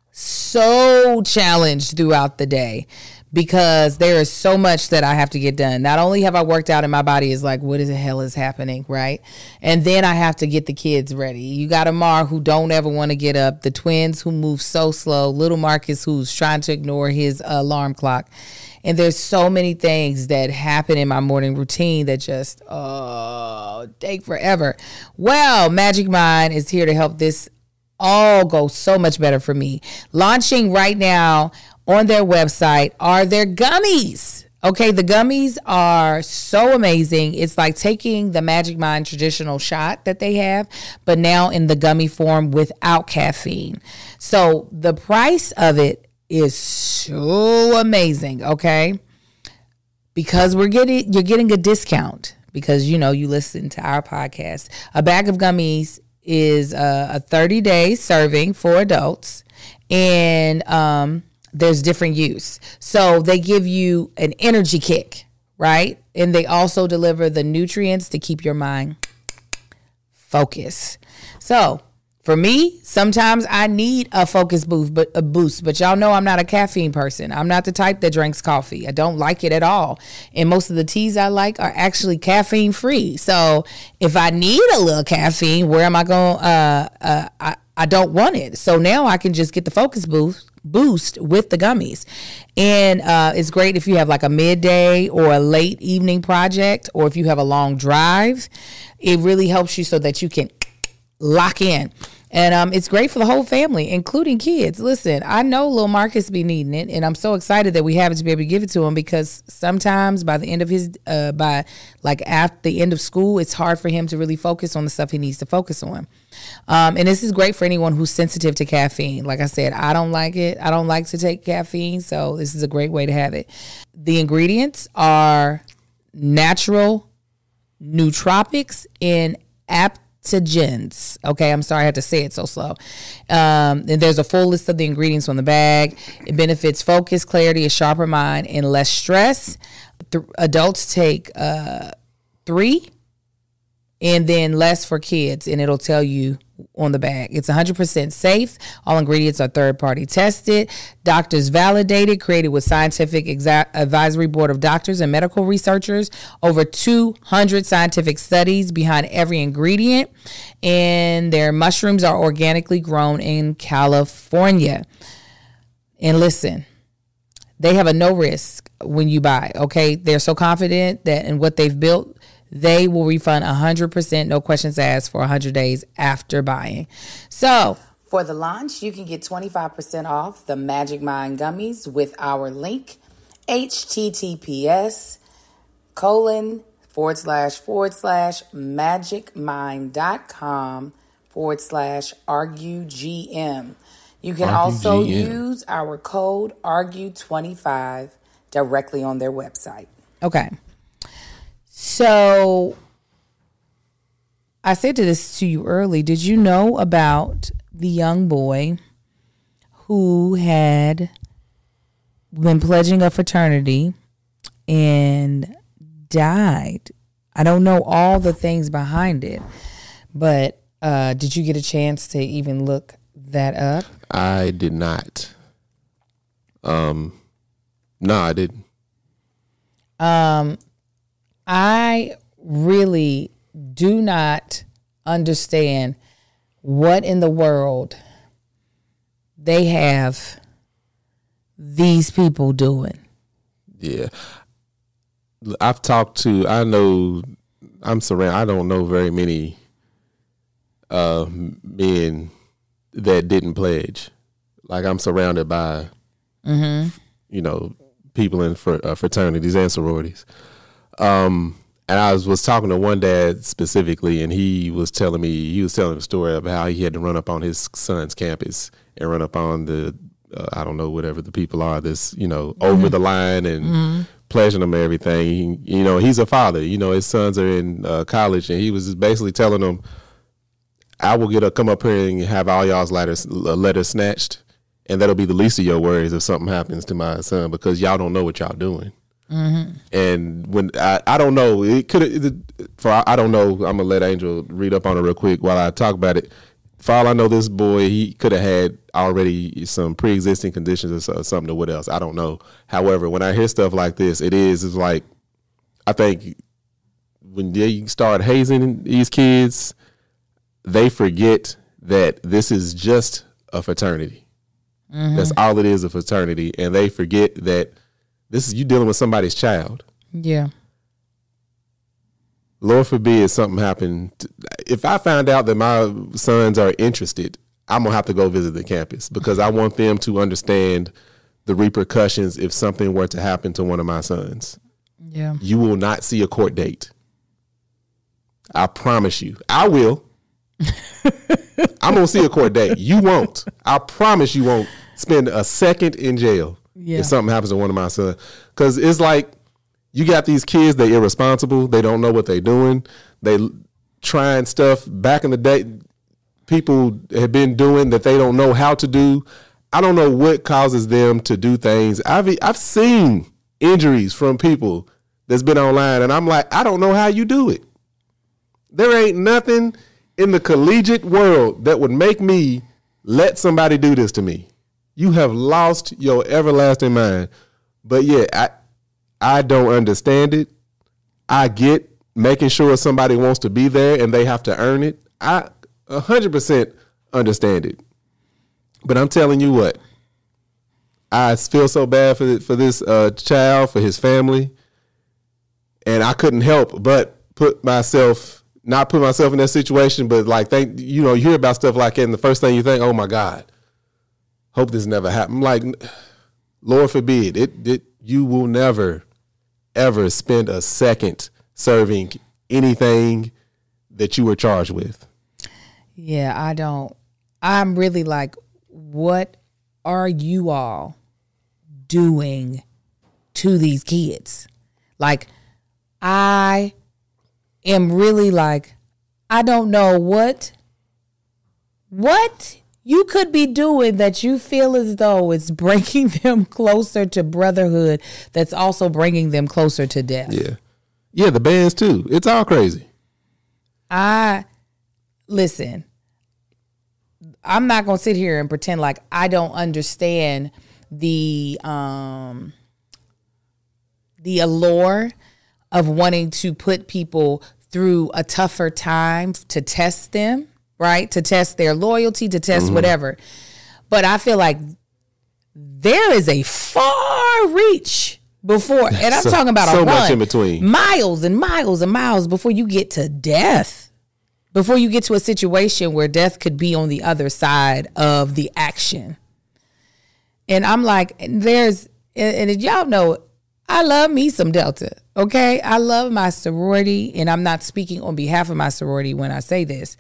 so challenged throughout the day because there is so much that I have to get done. Not only have I worked out and my body is like, what the hell is happening, right? And then I have to get the kids ready. You got Amar, who don't ever want to get up. The twins, who move so slow. Little Marcus, who's trying to ignore his alarm clock. And there's so many things that happen in my morning routine that just, take forever. Well, Magic Mind is here to help this all go so much better for me. Launching right now on their website are their gummies. Okay, the gummies are so amazing. It's like taking the Magic Mind traditional shot that they have, but now in the gummy form without caffeine. So the price of it is so amazing, okay? Because you're getting a discount because you listen to our podcast. A bag of gummies is a 30-day serving for adults, and there's different use. So they give you an energy kick, right? And they also deliver the nutrients to keep your mind focused. So for me, sometimes I need a focus boost, but y'all know I'm not a caffeine person. I'm not the type that drinks coffee. I don't like it at all. And most of the teas I like are actually caffeine free. So if I need a little caffeine, where am I going? I don't want it. So now I can just get the focus boost with the gummies. And it's great if you have like a midday or a late evening project, or if you have a long drive. It really helps you so that you can lock in. And it's great for the whole family, including kids. Listen, I know little Marcus be needing it, and I'm so excited that we have it to be able to give it to him, because sometimes by the end of after the end of school, it's hard for him to really focus on the stuff he needs to focus on. And this is great for anyone who's sensitive to caffeine. Like I said, I don't like it. I don't like to take caffeine, so this is a great way to have it. The ingredients are natural nootropics and adaptogens. Okay, I'm sorry I had to say it so slow. And there's a full list of the ingredients on the bag. It benefits focus, clarity, a sharper mind, and less stress. Adults take 3, and then less for kids, and it'll tell you on the bag. It's 100% safe. All ingredients are third-party tested, doctors validated, created with scientific advisory board of doctors and medical researchers, over 200 scientific studies behind every ingredient, and their mushrooms are organically grown in California. And listen, they have a no risk when you buy, okay? They're so confident that in what they've built, they will refund 100%, no questions asked, for 100 days after buying. So for the launch, you can get 25% off the Magic Mind gummies with our link, https://magicmind.com/arguegm. You can also use our code ARGUE25 directly on their website. Okay. So I said this to you early. Did you know about the young boy who had been pledging a fraternity and died? I don't know all the things behind it, but did you get a chance to even look that up? I did not. No, I didn't. I really do not understand what in the world they have these people doing. Yeah. I don't know very many men that didn't pledge. Like, I'm surrounded by, people in fraternities and sororities. And I was talking to one dad specifically, and he was telling a story of how he had to run up on his son's campus and run up on the, I don't know, whatever the people are, this, over the line and pledging them everything. He's a father, his sons are in college, and he was just basically telling them, I will come up here and have all y'all's letters snatched, and that'll be the least of your worries if something happens to my son, because y'all don't know what y'all doing. And when I don't know, I don't know. I'm gonna let Angel read up on it real quick while I talk about it. For all I know, this boy, he could have had already some pre-existing conditions or something or what else. I don't know. However, when I hear stuff like this, it's like, I think when they start hazing these kids, they forget that this is just a fraternity. That's all it is, a fraternity, and they forget that this is you dealing with somebody's child. Yeah. Lord forbid something happened. If I find out that my sons are interested, I'm going to have to go visit the campus, because I want them to understand the repercussions if something were to happen to one of my sons. Yeah. You will not see a court date. I promise you. I will. I'm going to see a court date. You won't. I promise you won't spend a second in jail. Yeah. If something happens to one of my sons. Because it's like, you got these kids, they're irresponsible. They don't know what they're doing. They trying stuff back in the day people have been doing that they don't know how to do. I don't know what causes them to do things. I've seen injuries from people that's been online, and I'm like, I don't know how you do it. There ain't nothing in the collegiate world that would make me let somebody do this to me. You have lost your everlasting mind. But yeah, I don't understand it. I get making sure somebody wants to be there and they have to earn it. I 100% understand it. But I'm telling you what, I feel so bad for this child, for his family, and I couldn't help but not put myself in that situation, but like, you hear about stuff like that, and the first thing you think, oh my God, hope this never happened. I'm like, Lord forbid, you will never, ever spend a second serving anything that you were charged with. Yeah, I don't. I'm really like, what are you all doing to these kids? Like, I am really like, I don't know what you could be doing that you feel as though it's bringing them closer to brotherhood, that's also bringing them closer to death. Yeah, the bands too. It's all crazy. Listen, I'm not going to sit here and pretend like I don't understand the allure of wanting to put people through a tougher time to test them, right? To test their loyalty, to test whatever. But I feel like there is a far reach before, and I'm talking about so a run, much in between, miles and miles and miles before you get to death, before you get to a situation where death could be on the other side of the action. And I'm like, and y'all know, I love me some Delta, okay? I love my sorority, and I'm not speaking on behalf of my sorority when I say this,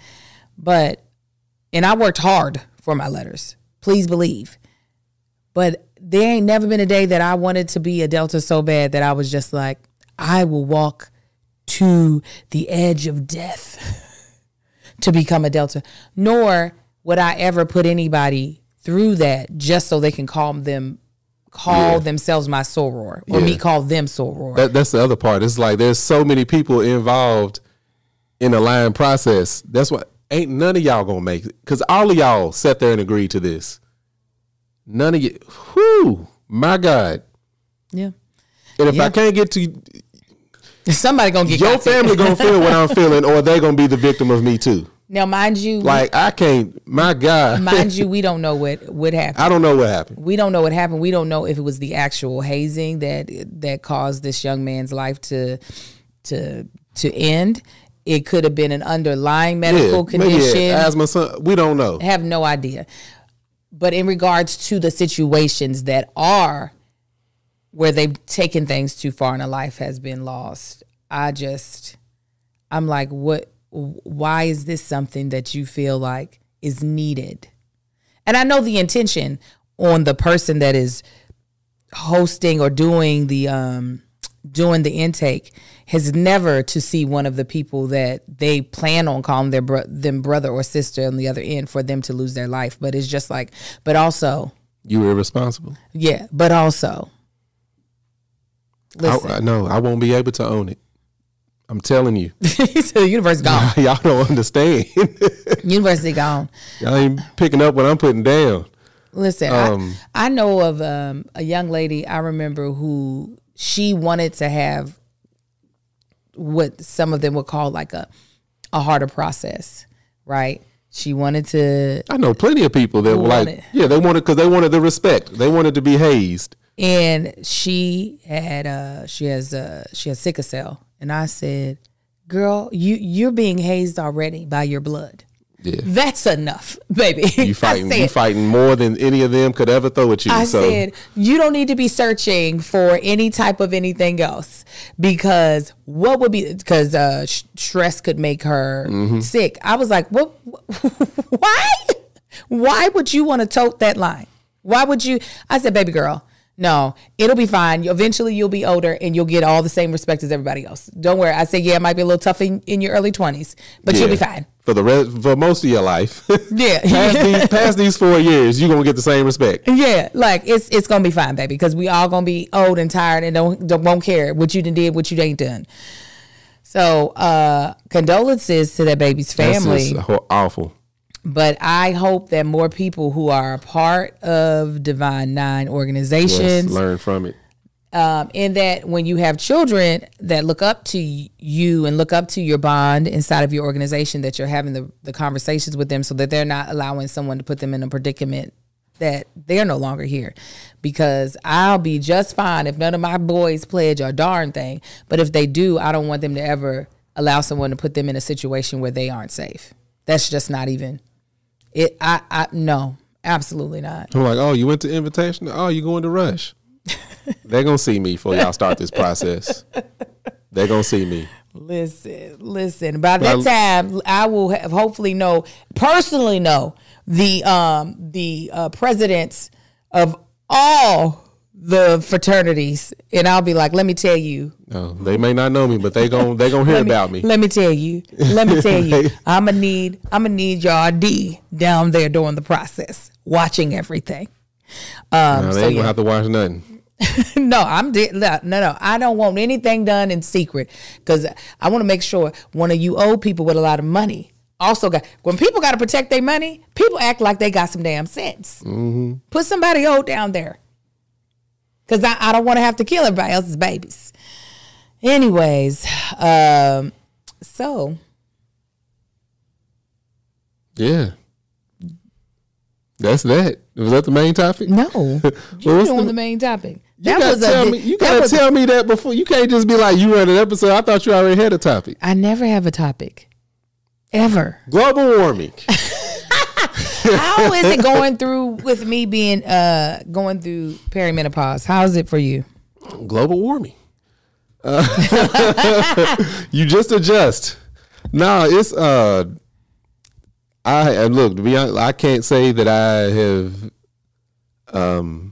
and I worked hard for my letters, please believe. But there ain't never been a day that I wanted to be a Delta so bad that I was just like, I will walk to the edge of death to become a Delta. Nor would I ever put anybody through that just so they can call themselves my soror, or me call them soror. That's the other part. It's like there's so many people involved in the line process. That's why ain't none of y'all gonna make it, because all of y'all sat there and agreed to this. None of you. Whoo, my God. Yeah. And if I can't get to somebody gonna get your family, gonna feel what I'm feeling, or they gonna be the victim of me too. Now, mind you, like I can't. My God, mind you, we don't know what happened. I don't know what happened. We don't know what happened. We don't know if it was the actual hazing that caused this young man's life to end. It could have been an underlying medical condition. Maybe asthma. We don't know. I have no idea. But in regards to the situations that are where they've taken things too far and a life has been lost, I'm like, what? Why is this something that you feel like is needed? And I know the intention on the person that is hosting or doing the intake has never to see one of the people that they plan on calling them brother or sister on the other end for them to lose their life. But it's just like, but also, you were irresponsible. Yeah, but also, listen. I know I won't be able to own it. I'm telling you. So the universe gone. Y'all don't understand. University gone. Y'all ain't picking up what I'm putting down. Listen, I know of a young lady I remember who she wanted to have what some of them would call like a harder process, right? She wanted to. I know plenty of people that were like, they wanted, because they wanted the respect. They wanted to be hazed. And she has sickle cell. And I said, girl, you're being hazed already by your blood. Yeah. That's enough, baby. You fighting more than any of them could ever throw at you. I said, you don't need to be searching for any type of anything else, because stress could make her sick. I was like, what? Why would you want to tote that line? Why would you? I said, baby girl, no, it'll be fine. Eventually you'll be older and you'll get all the same respect as everybody else. Don't worry. I said, it might be a little tough in your early 20s, but you'll be fine. For most of your life. Yeah. past these 4 years, you're going to get the same respect. Yeah. Like it's going to be fine, baby, because we all going to be old and tired and won't care what you did, what you ain't done. So condolences to that baby's family. That's just awful. But I hope that more people who are a part of Divine Nine organizations learn from it. And that when you have children that look up to you and look up to your bond inside of your organization, that you're having the conversations with them so that they're not allowing someone to put them in a predicament that they're no longer here. Because I'll be just fine if none of my boys pledge a darn thing. But if they do, I don't want them to ever allow someone to put them in a situation where they aren't safe. That's just not even... No, absolutely not. I'm like, oh, you went to Invitation? Oh, you going to Rush? They're going to see me before y'all start this process. They're going to see me. Listen. By that time, I will have hopefully personally know the presidents of all the fraternities, and I'll be like, let me tell you. No, they may not know me, but they gon' hear about me. Let me tell you. I'ma need y'all D down there during the process, watching everything. No, they ain't gonna have to watch nothing. No, no. I don't want anything done in secret because I want to make sure one of you old people with a lot of money also when people got to protect their money, people act like they got some damn sense. Mm-hmm. Put somebody old down there because I don't want to have to kill everybody else's babies. Anyways, so. Yeah. That's that. Was that the main topic? No. You're doing the main topic. You gotta tell me that before. You can't just be like, you read an episode. I thought you already had a topic. I never have a topic. Ever. Global warming. How is it going through with me being going through perimenopause? How is it for you? Global warming. You just adjust. No, it's look, to be honest, I can't say that I have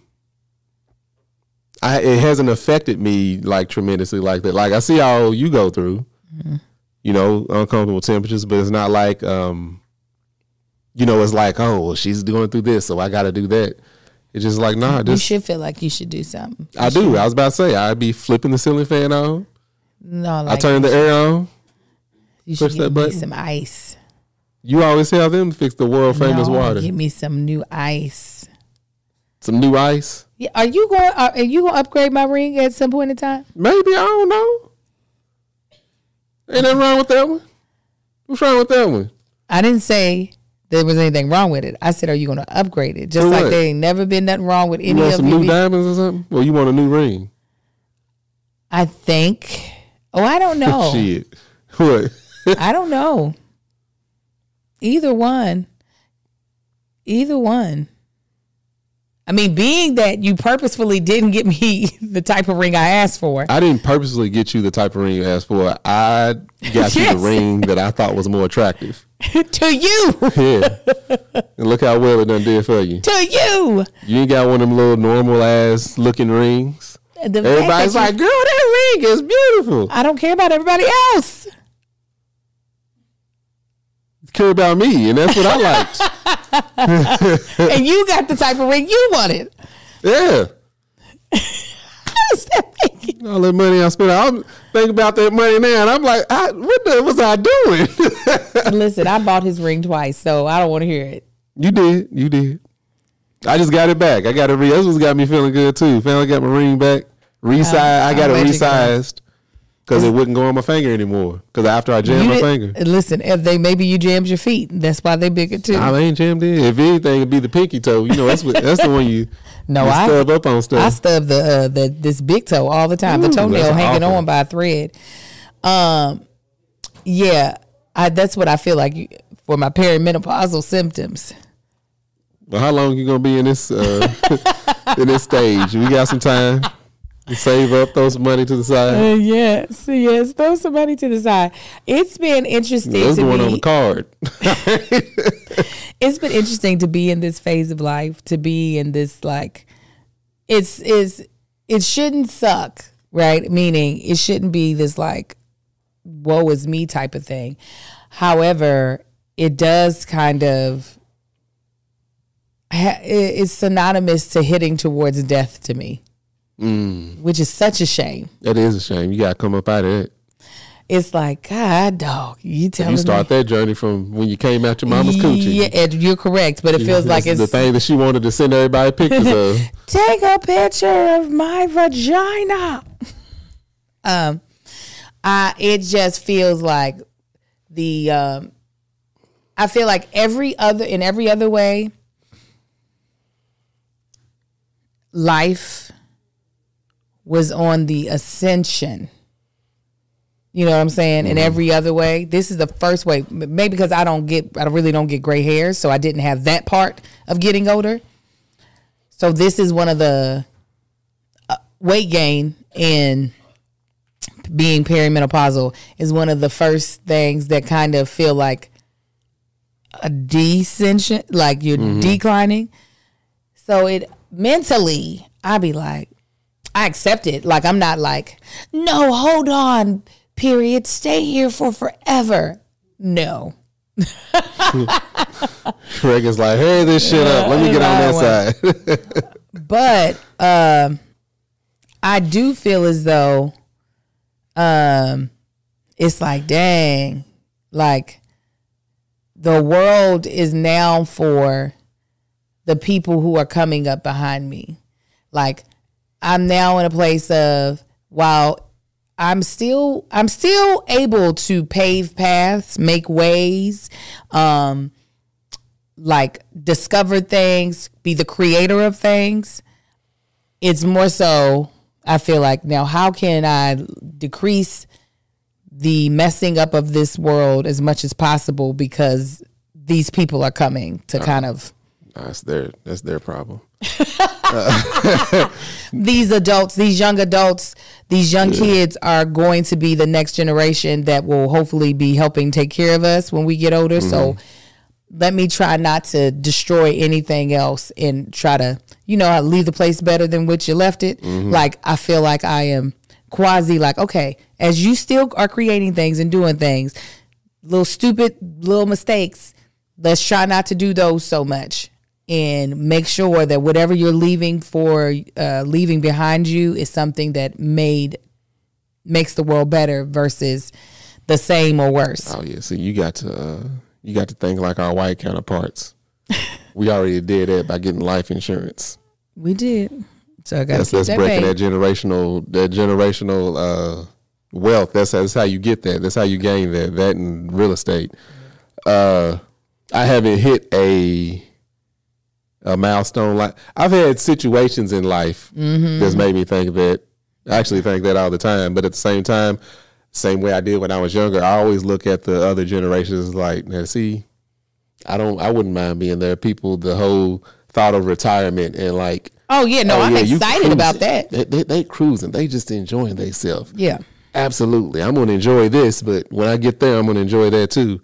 it hasn't affected me like tremendously like that. Like I see how you go through, you know, uncomfortable temperatures, but it's not like you know, it's like, oh, well, she's going through this, so I got to do that. It's just like, nah. You should feel like you should do something. I do. I was about to say, I'd be flipping the ceiling fan on. No, I turn the air on. You should give me some ice. You always tell them to fix the world famous water. Give me some new ice. Some new ice. Yeah, are you going to upgrade my ring at some point in time? Maybe, I don't know. Ain't nothing wrong with that one. What's wrong with that one? I didn't say there was anything wrong with it. I said, are you going to upgrade it? Just like there ain't never been nothing wrong with any of it. You want some new diamonds or something? Or you want a new ring? I think. Oh, I don't know. Shit. What? I don't know. Either one. I mean, being that you purposefully didn't get me the type of ring I asked for. I didn't purposely get you the type of ring you asked for. I got you the ring that I thought was more attractive. To you. Yeah. And look how well it done did for you. To you. You ain't got one of them little normal ass looking rings. Everybody's like, girl, that ring is beautiful. I don't care about everybody else. Care about me, and that's what I liked. And you got the type of ring you wanted. Yeah. All that money I spent, I'm thinking about that money now, and I'm like, what was I doing? Listen, I bought his ring twice, so I don't want to hear it. You did. I just got it back. I got it. That's what's got me feeling good too. Finally got my ring back. I got it resized. Because it wouldn't go on my finger anymore. Because after I jammed my finger. Listen, maybe you jammed your feet. That's why they bigger too. I ain't jammed in. If anything, it'd be the pinky toe. You know, that's the one you stub up on stuff. I stub this big toe all the time. The toenail hanging on by a thread. Yeah, that's what I feel like for my perimenopausal symptoms. Well, how long you gonna be in this in this stage? We got some time. Save up, throw some money to the side. Yes, throw some money to the side. It's been interesting. That's the one on the card. It's been interesting to be in this phase of life, to be in this like, it shouldn't suck, right? Meaning it shouldn't be this like, woe is me type of thing. However, it does kind of, it's synonymous to hitting towards death to me. Which is such a shame. That is a shame. You got to come up out of it. It's like, God, dog, you start that journey from when you came out your mama's coochie. Yeah, you're correct, but it feels like it's the thing that she wanted to send everybody pictures of. Take a picture of my vagina. It just feels like I feel like in every other way, life was on the ascension. You know what I'm saying? In every other way. This is the first way. Maybe because I really don't get gray hairs, so I didn't have that part of getting older. So this is one of the weight gain and being perimenopausal is one of the first things that kind of feel like a descension, like you're declining. So it mentally, I'd be like, I accept it. Like, I'm not like, no, hold on, period. Stay here for forever. No. Reagan's like, hurry this shit up. Let me get on that side. But I do feel as though it's like, dang, like the world is now for the people who are coming up behind me. Like, I'm now in a place of, while I'm still able to pave paths, make ways, like discover things, be the creator of things. It's more so, I feel like, now how can I decrease the messing up of this world as much as possible, because these people are coming to kind of. That's their problem. These adults, these young adults, these young kids are going to be the next generation that will hopefully be helping take care of us when we get older. Mm-hmm. So let me try not to destroy anything else and try to, leave the place better than which you left it. Mm-hmm. Like, I feel like I am quasi like, okay, as you still are creating things and doing things, little stupid little mistakes, let's try not to do those so much. And make sure that whatever you're leaving behind you is something that makes the world better versus the same or worse. Oh yeah, so you got to think like our white counterparts. We already did that by getting life insurance. We did. So I got to that's breaking that generational wealth. That's how you get that. That's how you gain that in real estate. I haven't hit a milestone. Like, I've had situations in life that's made me think that. I actually think that all the time, but at the same time, same way I did when I was younger, I always look at the other generations like, now see, I wouldn't mind being there. People, the whole thought of retirement and like, I'm excited about that. They cruising, they just enjoying themselves. Yeah, absolutely. I'm gonna enjoy this, but when I get there, I'm gonna enjoy that too.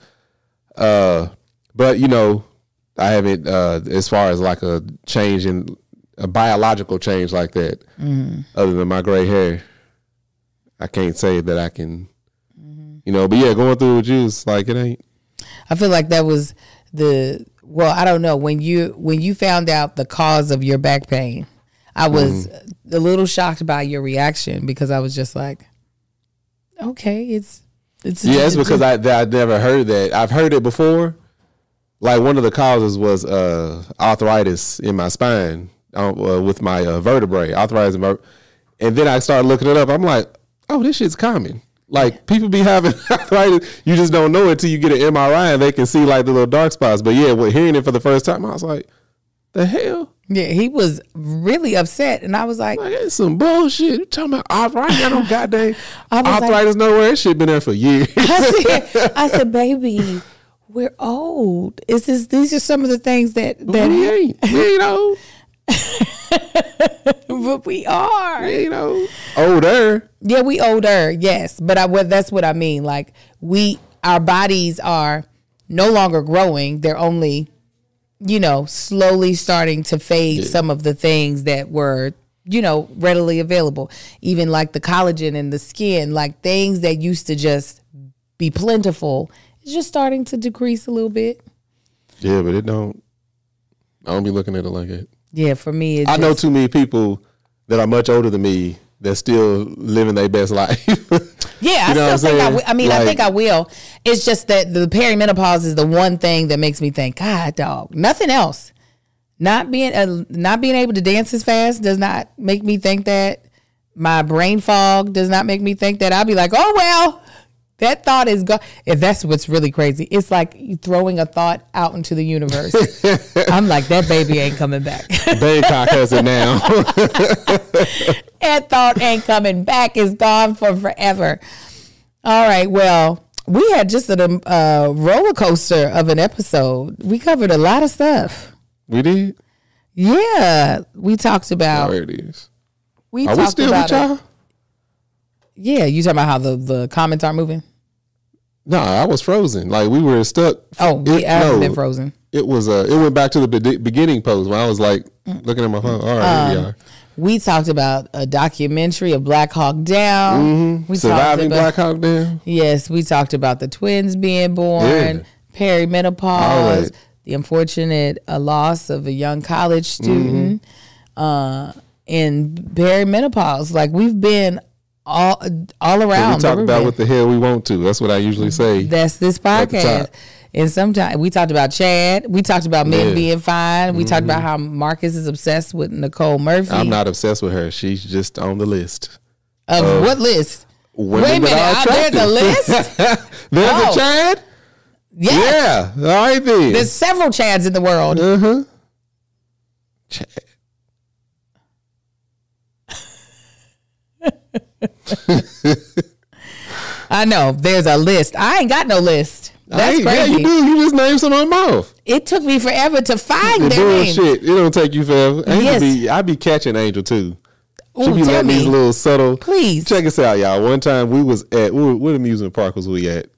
But I haven't, as far as like a change in a biological change like that, other than my gray hair, I can't say that I can, but yeah, going through with you, it's like, it ain't. I feel like that was I don't know. When you found out the cause of your back pain, I was a little shocked by your reaction, because I was just like, okay, it's because I never heard that. I've heard it before. Like, one of the causes was arthritis in my spine with my vertebrae, arthritis. And then I started looking it up. I'm like, oh, this shit's common. Like, people be having arthritis. You just don't know it till you get an MRI and they can see like the little dark spots. But yeah, hearing it for the first time, I was like, the hell? Yeah, he was really upset. And I was like, it's some bullshit. You talking about arthritis? I don't goddamn arthritis nowhere. That shit been there for years. I said, baby, we're old. These are some of the things that we ain't old. But we are. We ain't old. Older. Yeah, we older. Yes, but that's what I mean. Like, our bodies are no longer growing. They're only, slowly starting to fade some of the things that were, readily available. Even like the collagen in the skin, like things that used to just be plentiful, it's just starting to decrease a little bit. Yeah, but I don't be looking at it like that. Yeah, for me, I know too many people that are much older than me that still living their best life. Yeah, I still think I think I will. It's just that the perimenopause is the one thing that makes me think, God, dog, nothing else. Not being able to dance as fast does not make me think that. My brain fog does not make me think that. I'll be like, oh, well, that thought is gone. If that's what's really crazy, it's like you throwing a thought out into the universe. I'm like, that baby ain't coming back. Bangkok has it now. That thought ain't coming back. It's gone for forever. All right. Well, we had just a roller coaster of an episode. We covered a lot of stuff. We did? Yeah. We talked about. There it is. We Are we still with y'all? Yeah, you talking about how the comments aren't moving? No, I was frozen. Like, we were stuck. Oh, I haven't been frozen. It was. It went back to the beginning post when I was like looking at my phone. All right, here we are. We talked about a documentary of Black Hawk Down. We Surviving talked about, Black Hawk Down. Yes, we talked about the twins being born, Yeah. perimenopause, Right. the unfortunate loss of a young college student, in perimenopause. Like we've been all around. We talk the about ribbon. what the hell we want to. That's what I usually say. That's this at the podcast. top. And sometimes we talked about Chad. We talked about men Yeah. being fine. We talked about how Marcus is obsessed with Nicole Murphy. I'm not obsessed with her. She's just on the list. Of what list? Women Wait a minute. that are There's a attractive. list? There's Oh. a Chad? Yes. Yeah. All right then. There's several Chads in the world. Chad. I know. There's a list. I ain't got no list. That's Yeah, crazy. you do. You just named some on my mouth. It took me forever to find The their names. bullshit. It don't take you forever. Yes. I be catching Angel too. She Ooh, be tell letting these me. little subtle. Please. Check us out, y'all. One time we was at what amusement park was we at?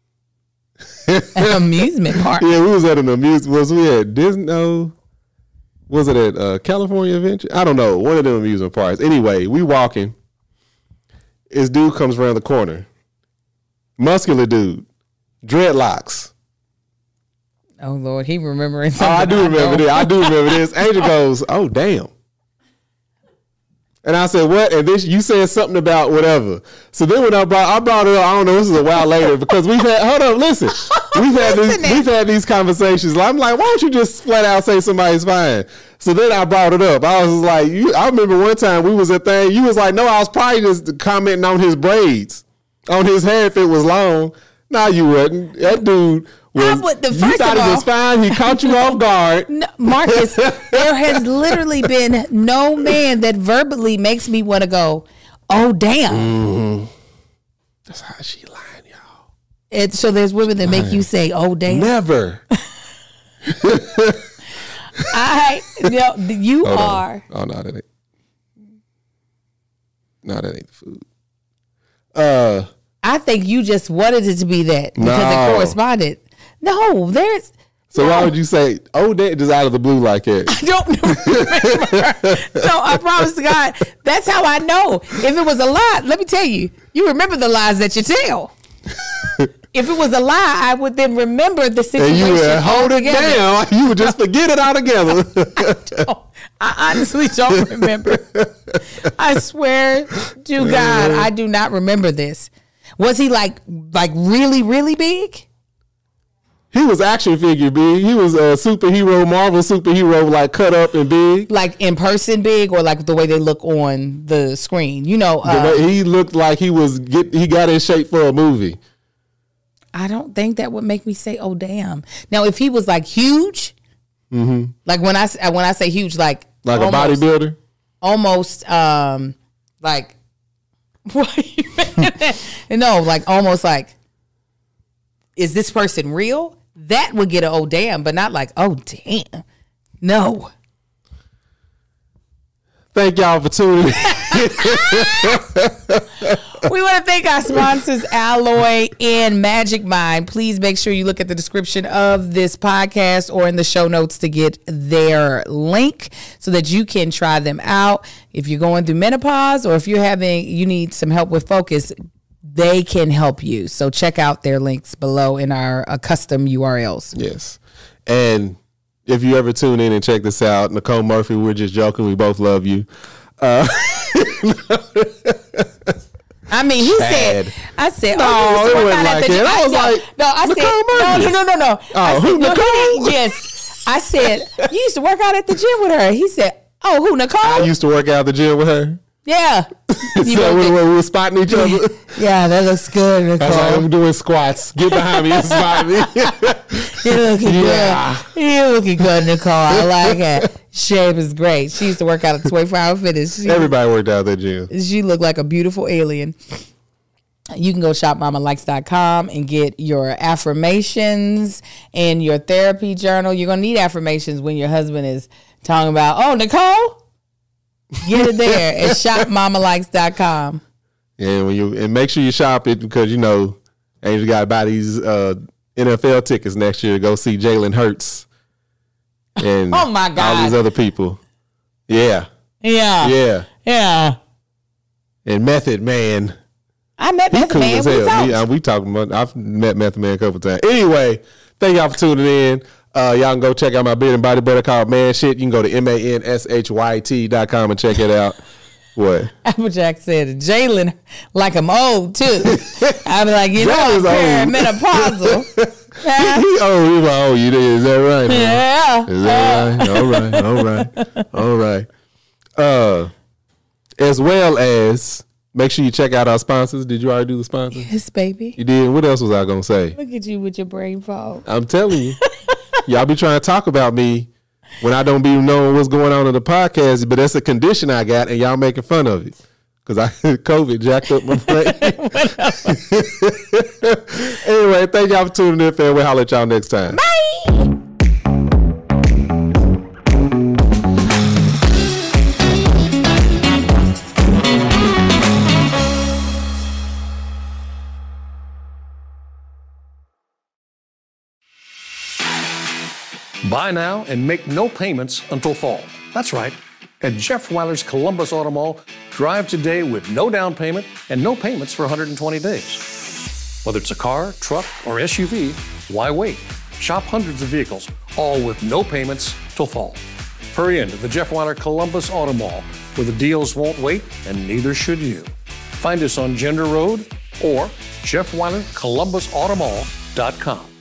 An amusement park. Yeah, we was at an amusement. Was we at Disney? No. Was it at California Adventure? I don't know. One of them amusement parks. Anyway, we walking. This dude comes around the corner. Muscular dude. Dreadlocks. Oh Lord, he remembering Oh, something. I do remember know. this. I do remember this. Angel goes, "Oh, damn." And I said, "What?" And then you said something about whatever. So then when I brought it up, I don't know, this is a while later because we've had, hold up, listen. We've had these conversations. I'm like, why don't you just flat out say somebody's fine? So then I brought it up. I was like, I remember one time we was at thing, you was like, no, I was probably just commenting on his braids, on his hair if it was long. No, you wasn't. That dude was, you first thought of he all- was fine. He caught you off guard. No, Marcus, there has literally been no man that verbally makes me want to go, oh, damn. That's how she lying, y'all. So there's women that make you say, oh, damn. Never. You Hold on. are. Oh, no, that ain't. No, that ain't the food. I think you just wanted it to be that because No. it corresponded. No, there's. So why would you say, oh, that just out of the blue like that? I don't remember. No, I promise to God, that's how I know. If it was a lie, let me tell you, you remember the lies that you tell. If it was a lie, I would then remember the And situation. you would hold it altogether. down. You would just forget it altogether. I honestly don't remember. I swear to God, I do not remember this. Was he like really, really big? He was action figure big. He was a superhero, Marvel superhero, like cut up and big. Like in person big, or like the way they look on the screen? You know, The way he looked like he got in shape for a movie. I don't think that would make me say, "Oh, damn." Now, if he was like huge, like when I say huge, like a almost, bodybuilder. almost like what? No, like almost like, is this person real? That would get an oh damn, but not like oh damn. No. Thank y'all for tuning in. We want to thank our sponsors, Alloy and Magic Mind. Please make sure you look at the description of this podcast or in the show notes to get their link so that you can try them out. If you're going through menopause or if you need some help with focus, they can help you. So check out their links below in our custom URLs. Yes. And if you ever tune in and check this out, Nicole Murphy, we're just joking. We both love you. I mean, he Chad. said, I said, No, oh, you it used to work wasn't out at like the that. I was like, I Nicole said, Murphy. no. Oh, I who, said, no, Nicole? yes. I said, you used to work out at the gym with her. He said, oh, who, Nicole? I used to work out at the gym with her. Yeah. You So worked we were spotting each other. yeah, that looks good, I was like, Nicole. I'm doing squats. Get behind me and spot me. You're looking Yeah. good. You're looking good, Nicole. I like it. Shape is great. She used to work out at 24-hour fitness. Everybody worked out at that gym. She looked like a beautiful alien. You can go shopmamalikes.com and get your affirmations and your therapy journal. You're going to need affirmations when your husband is talking about, oh, Nicole, get it there at shopmamalikes.com. Yeah, and make sure you shop it because Angel got to buy these NFL tickets next year to go see Jalen Hurts and Oh, my God. all these other people. Yeah, Yeah. Yeah. Yeah. And Method Man. I met He Method cool Man. as We hell. talked. We talking about. I've met Method Man a couple times. Anyway, thank y'all for tuning in. Y'all can go check out my beard and body butter called Man Shit. You can go to manShyt.com and check it out. What? Applejack said, Jalen, like I'm old too. I was like, Jalen's I'm old. perimenopausal. He old. He old. You is that right? Yeah. Is that right? All right. As well as make sure you check out our sponsors. Did you already do the sponsors? Yes, baby. You did. What else was I gonna say? Look at you with your brain fog. I'm telling you, y'all be trying to talk about me when I don't be knowing what's going on in the podcast, but that's a condition I got, and y'all making fun of it because COVID jacked up my brain. Anyway, thank y'all for tuning in, fam. We'll holler at y'all next time. Bye. Buy now and make no payments until fall. That's right. At Jeff Weiler's Columbus Auto Mall, drive today with no down payment and no payments for 120 days. Whether it's a car, truck, or SUV, why wait? Shop hundreds of vehicles, all with no payments till fall. Hurry into the Jeff Weiler Columbus Auto Mall, where the deals won't wait and neither should you. Find us on Gender Road or JeffWeilerColumbusAutomall.com.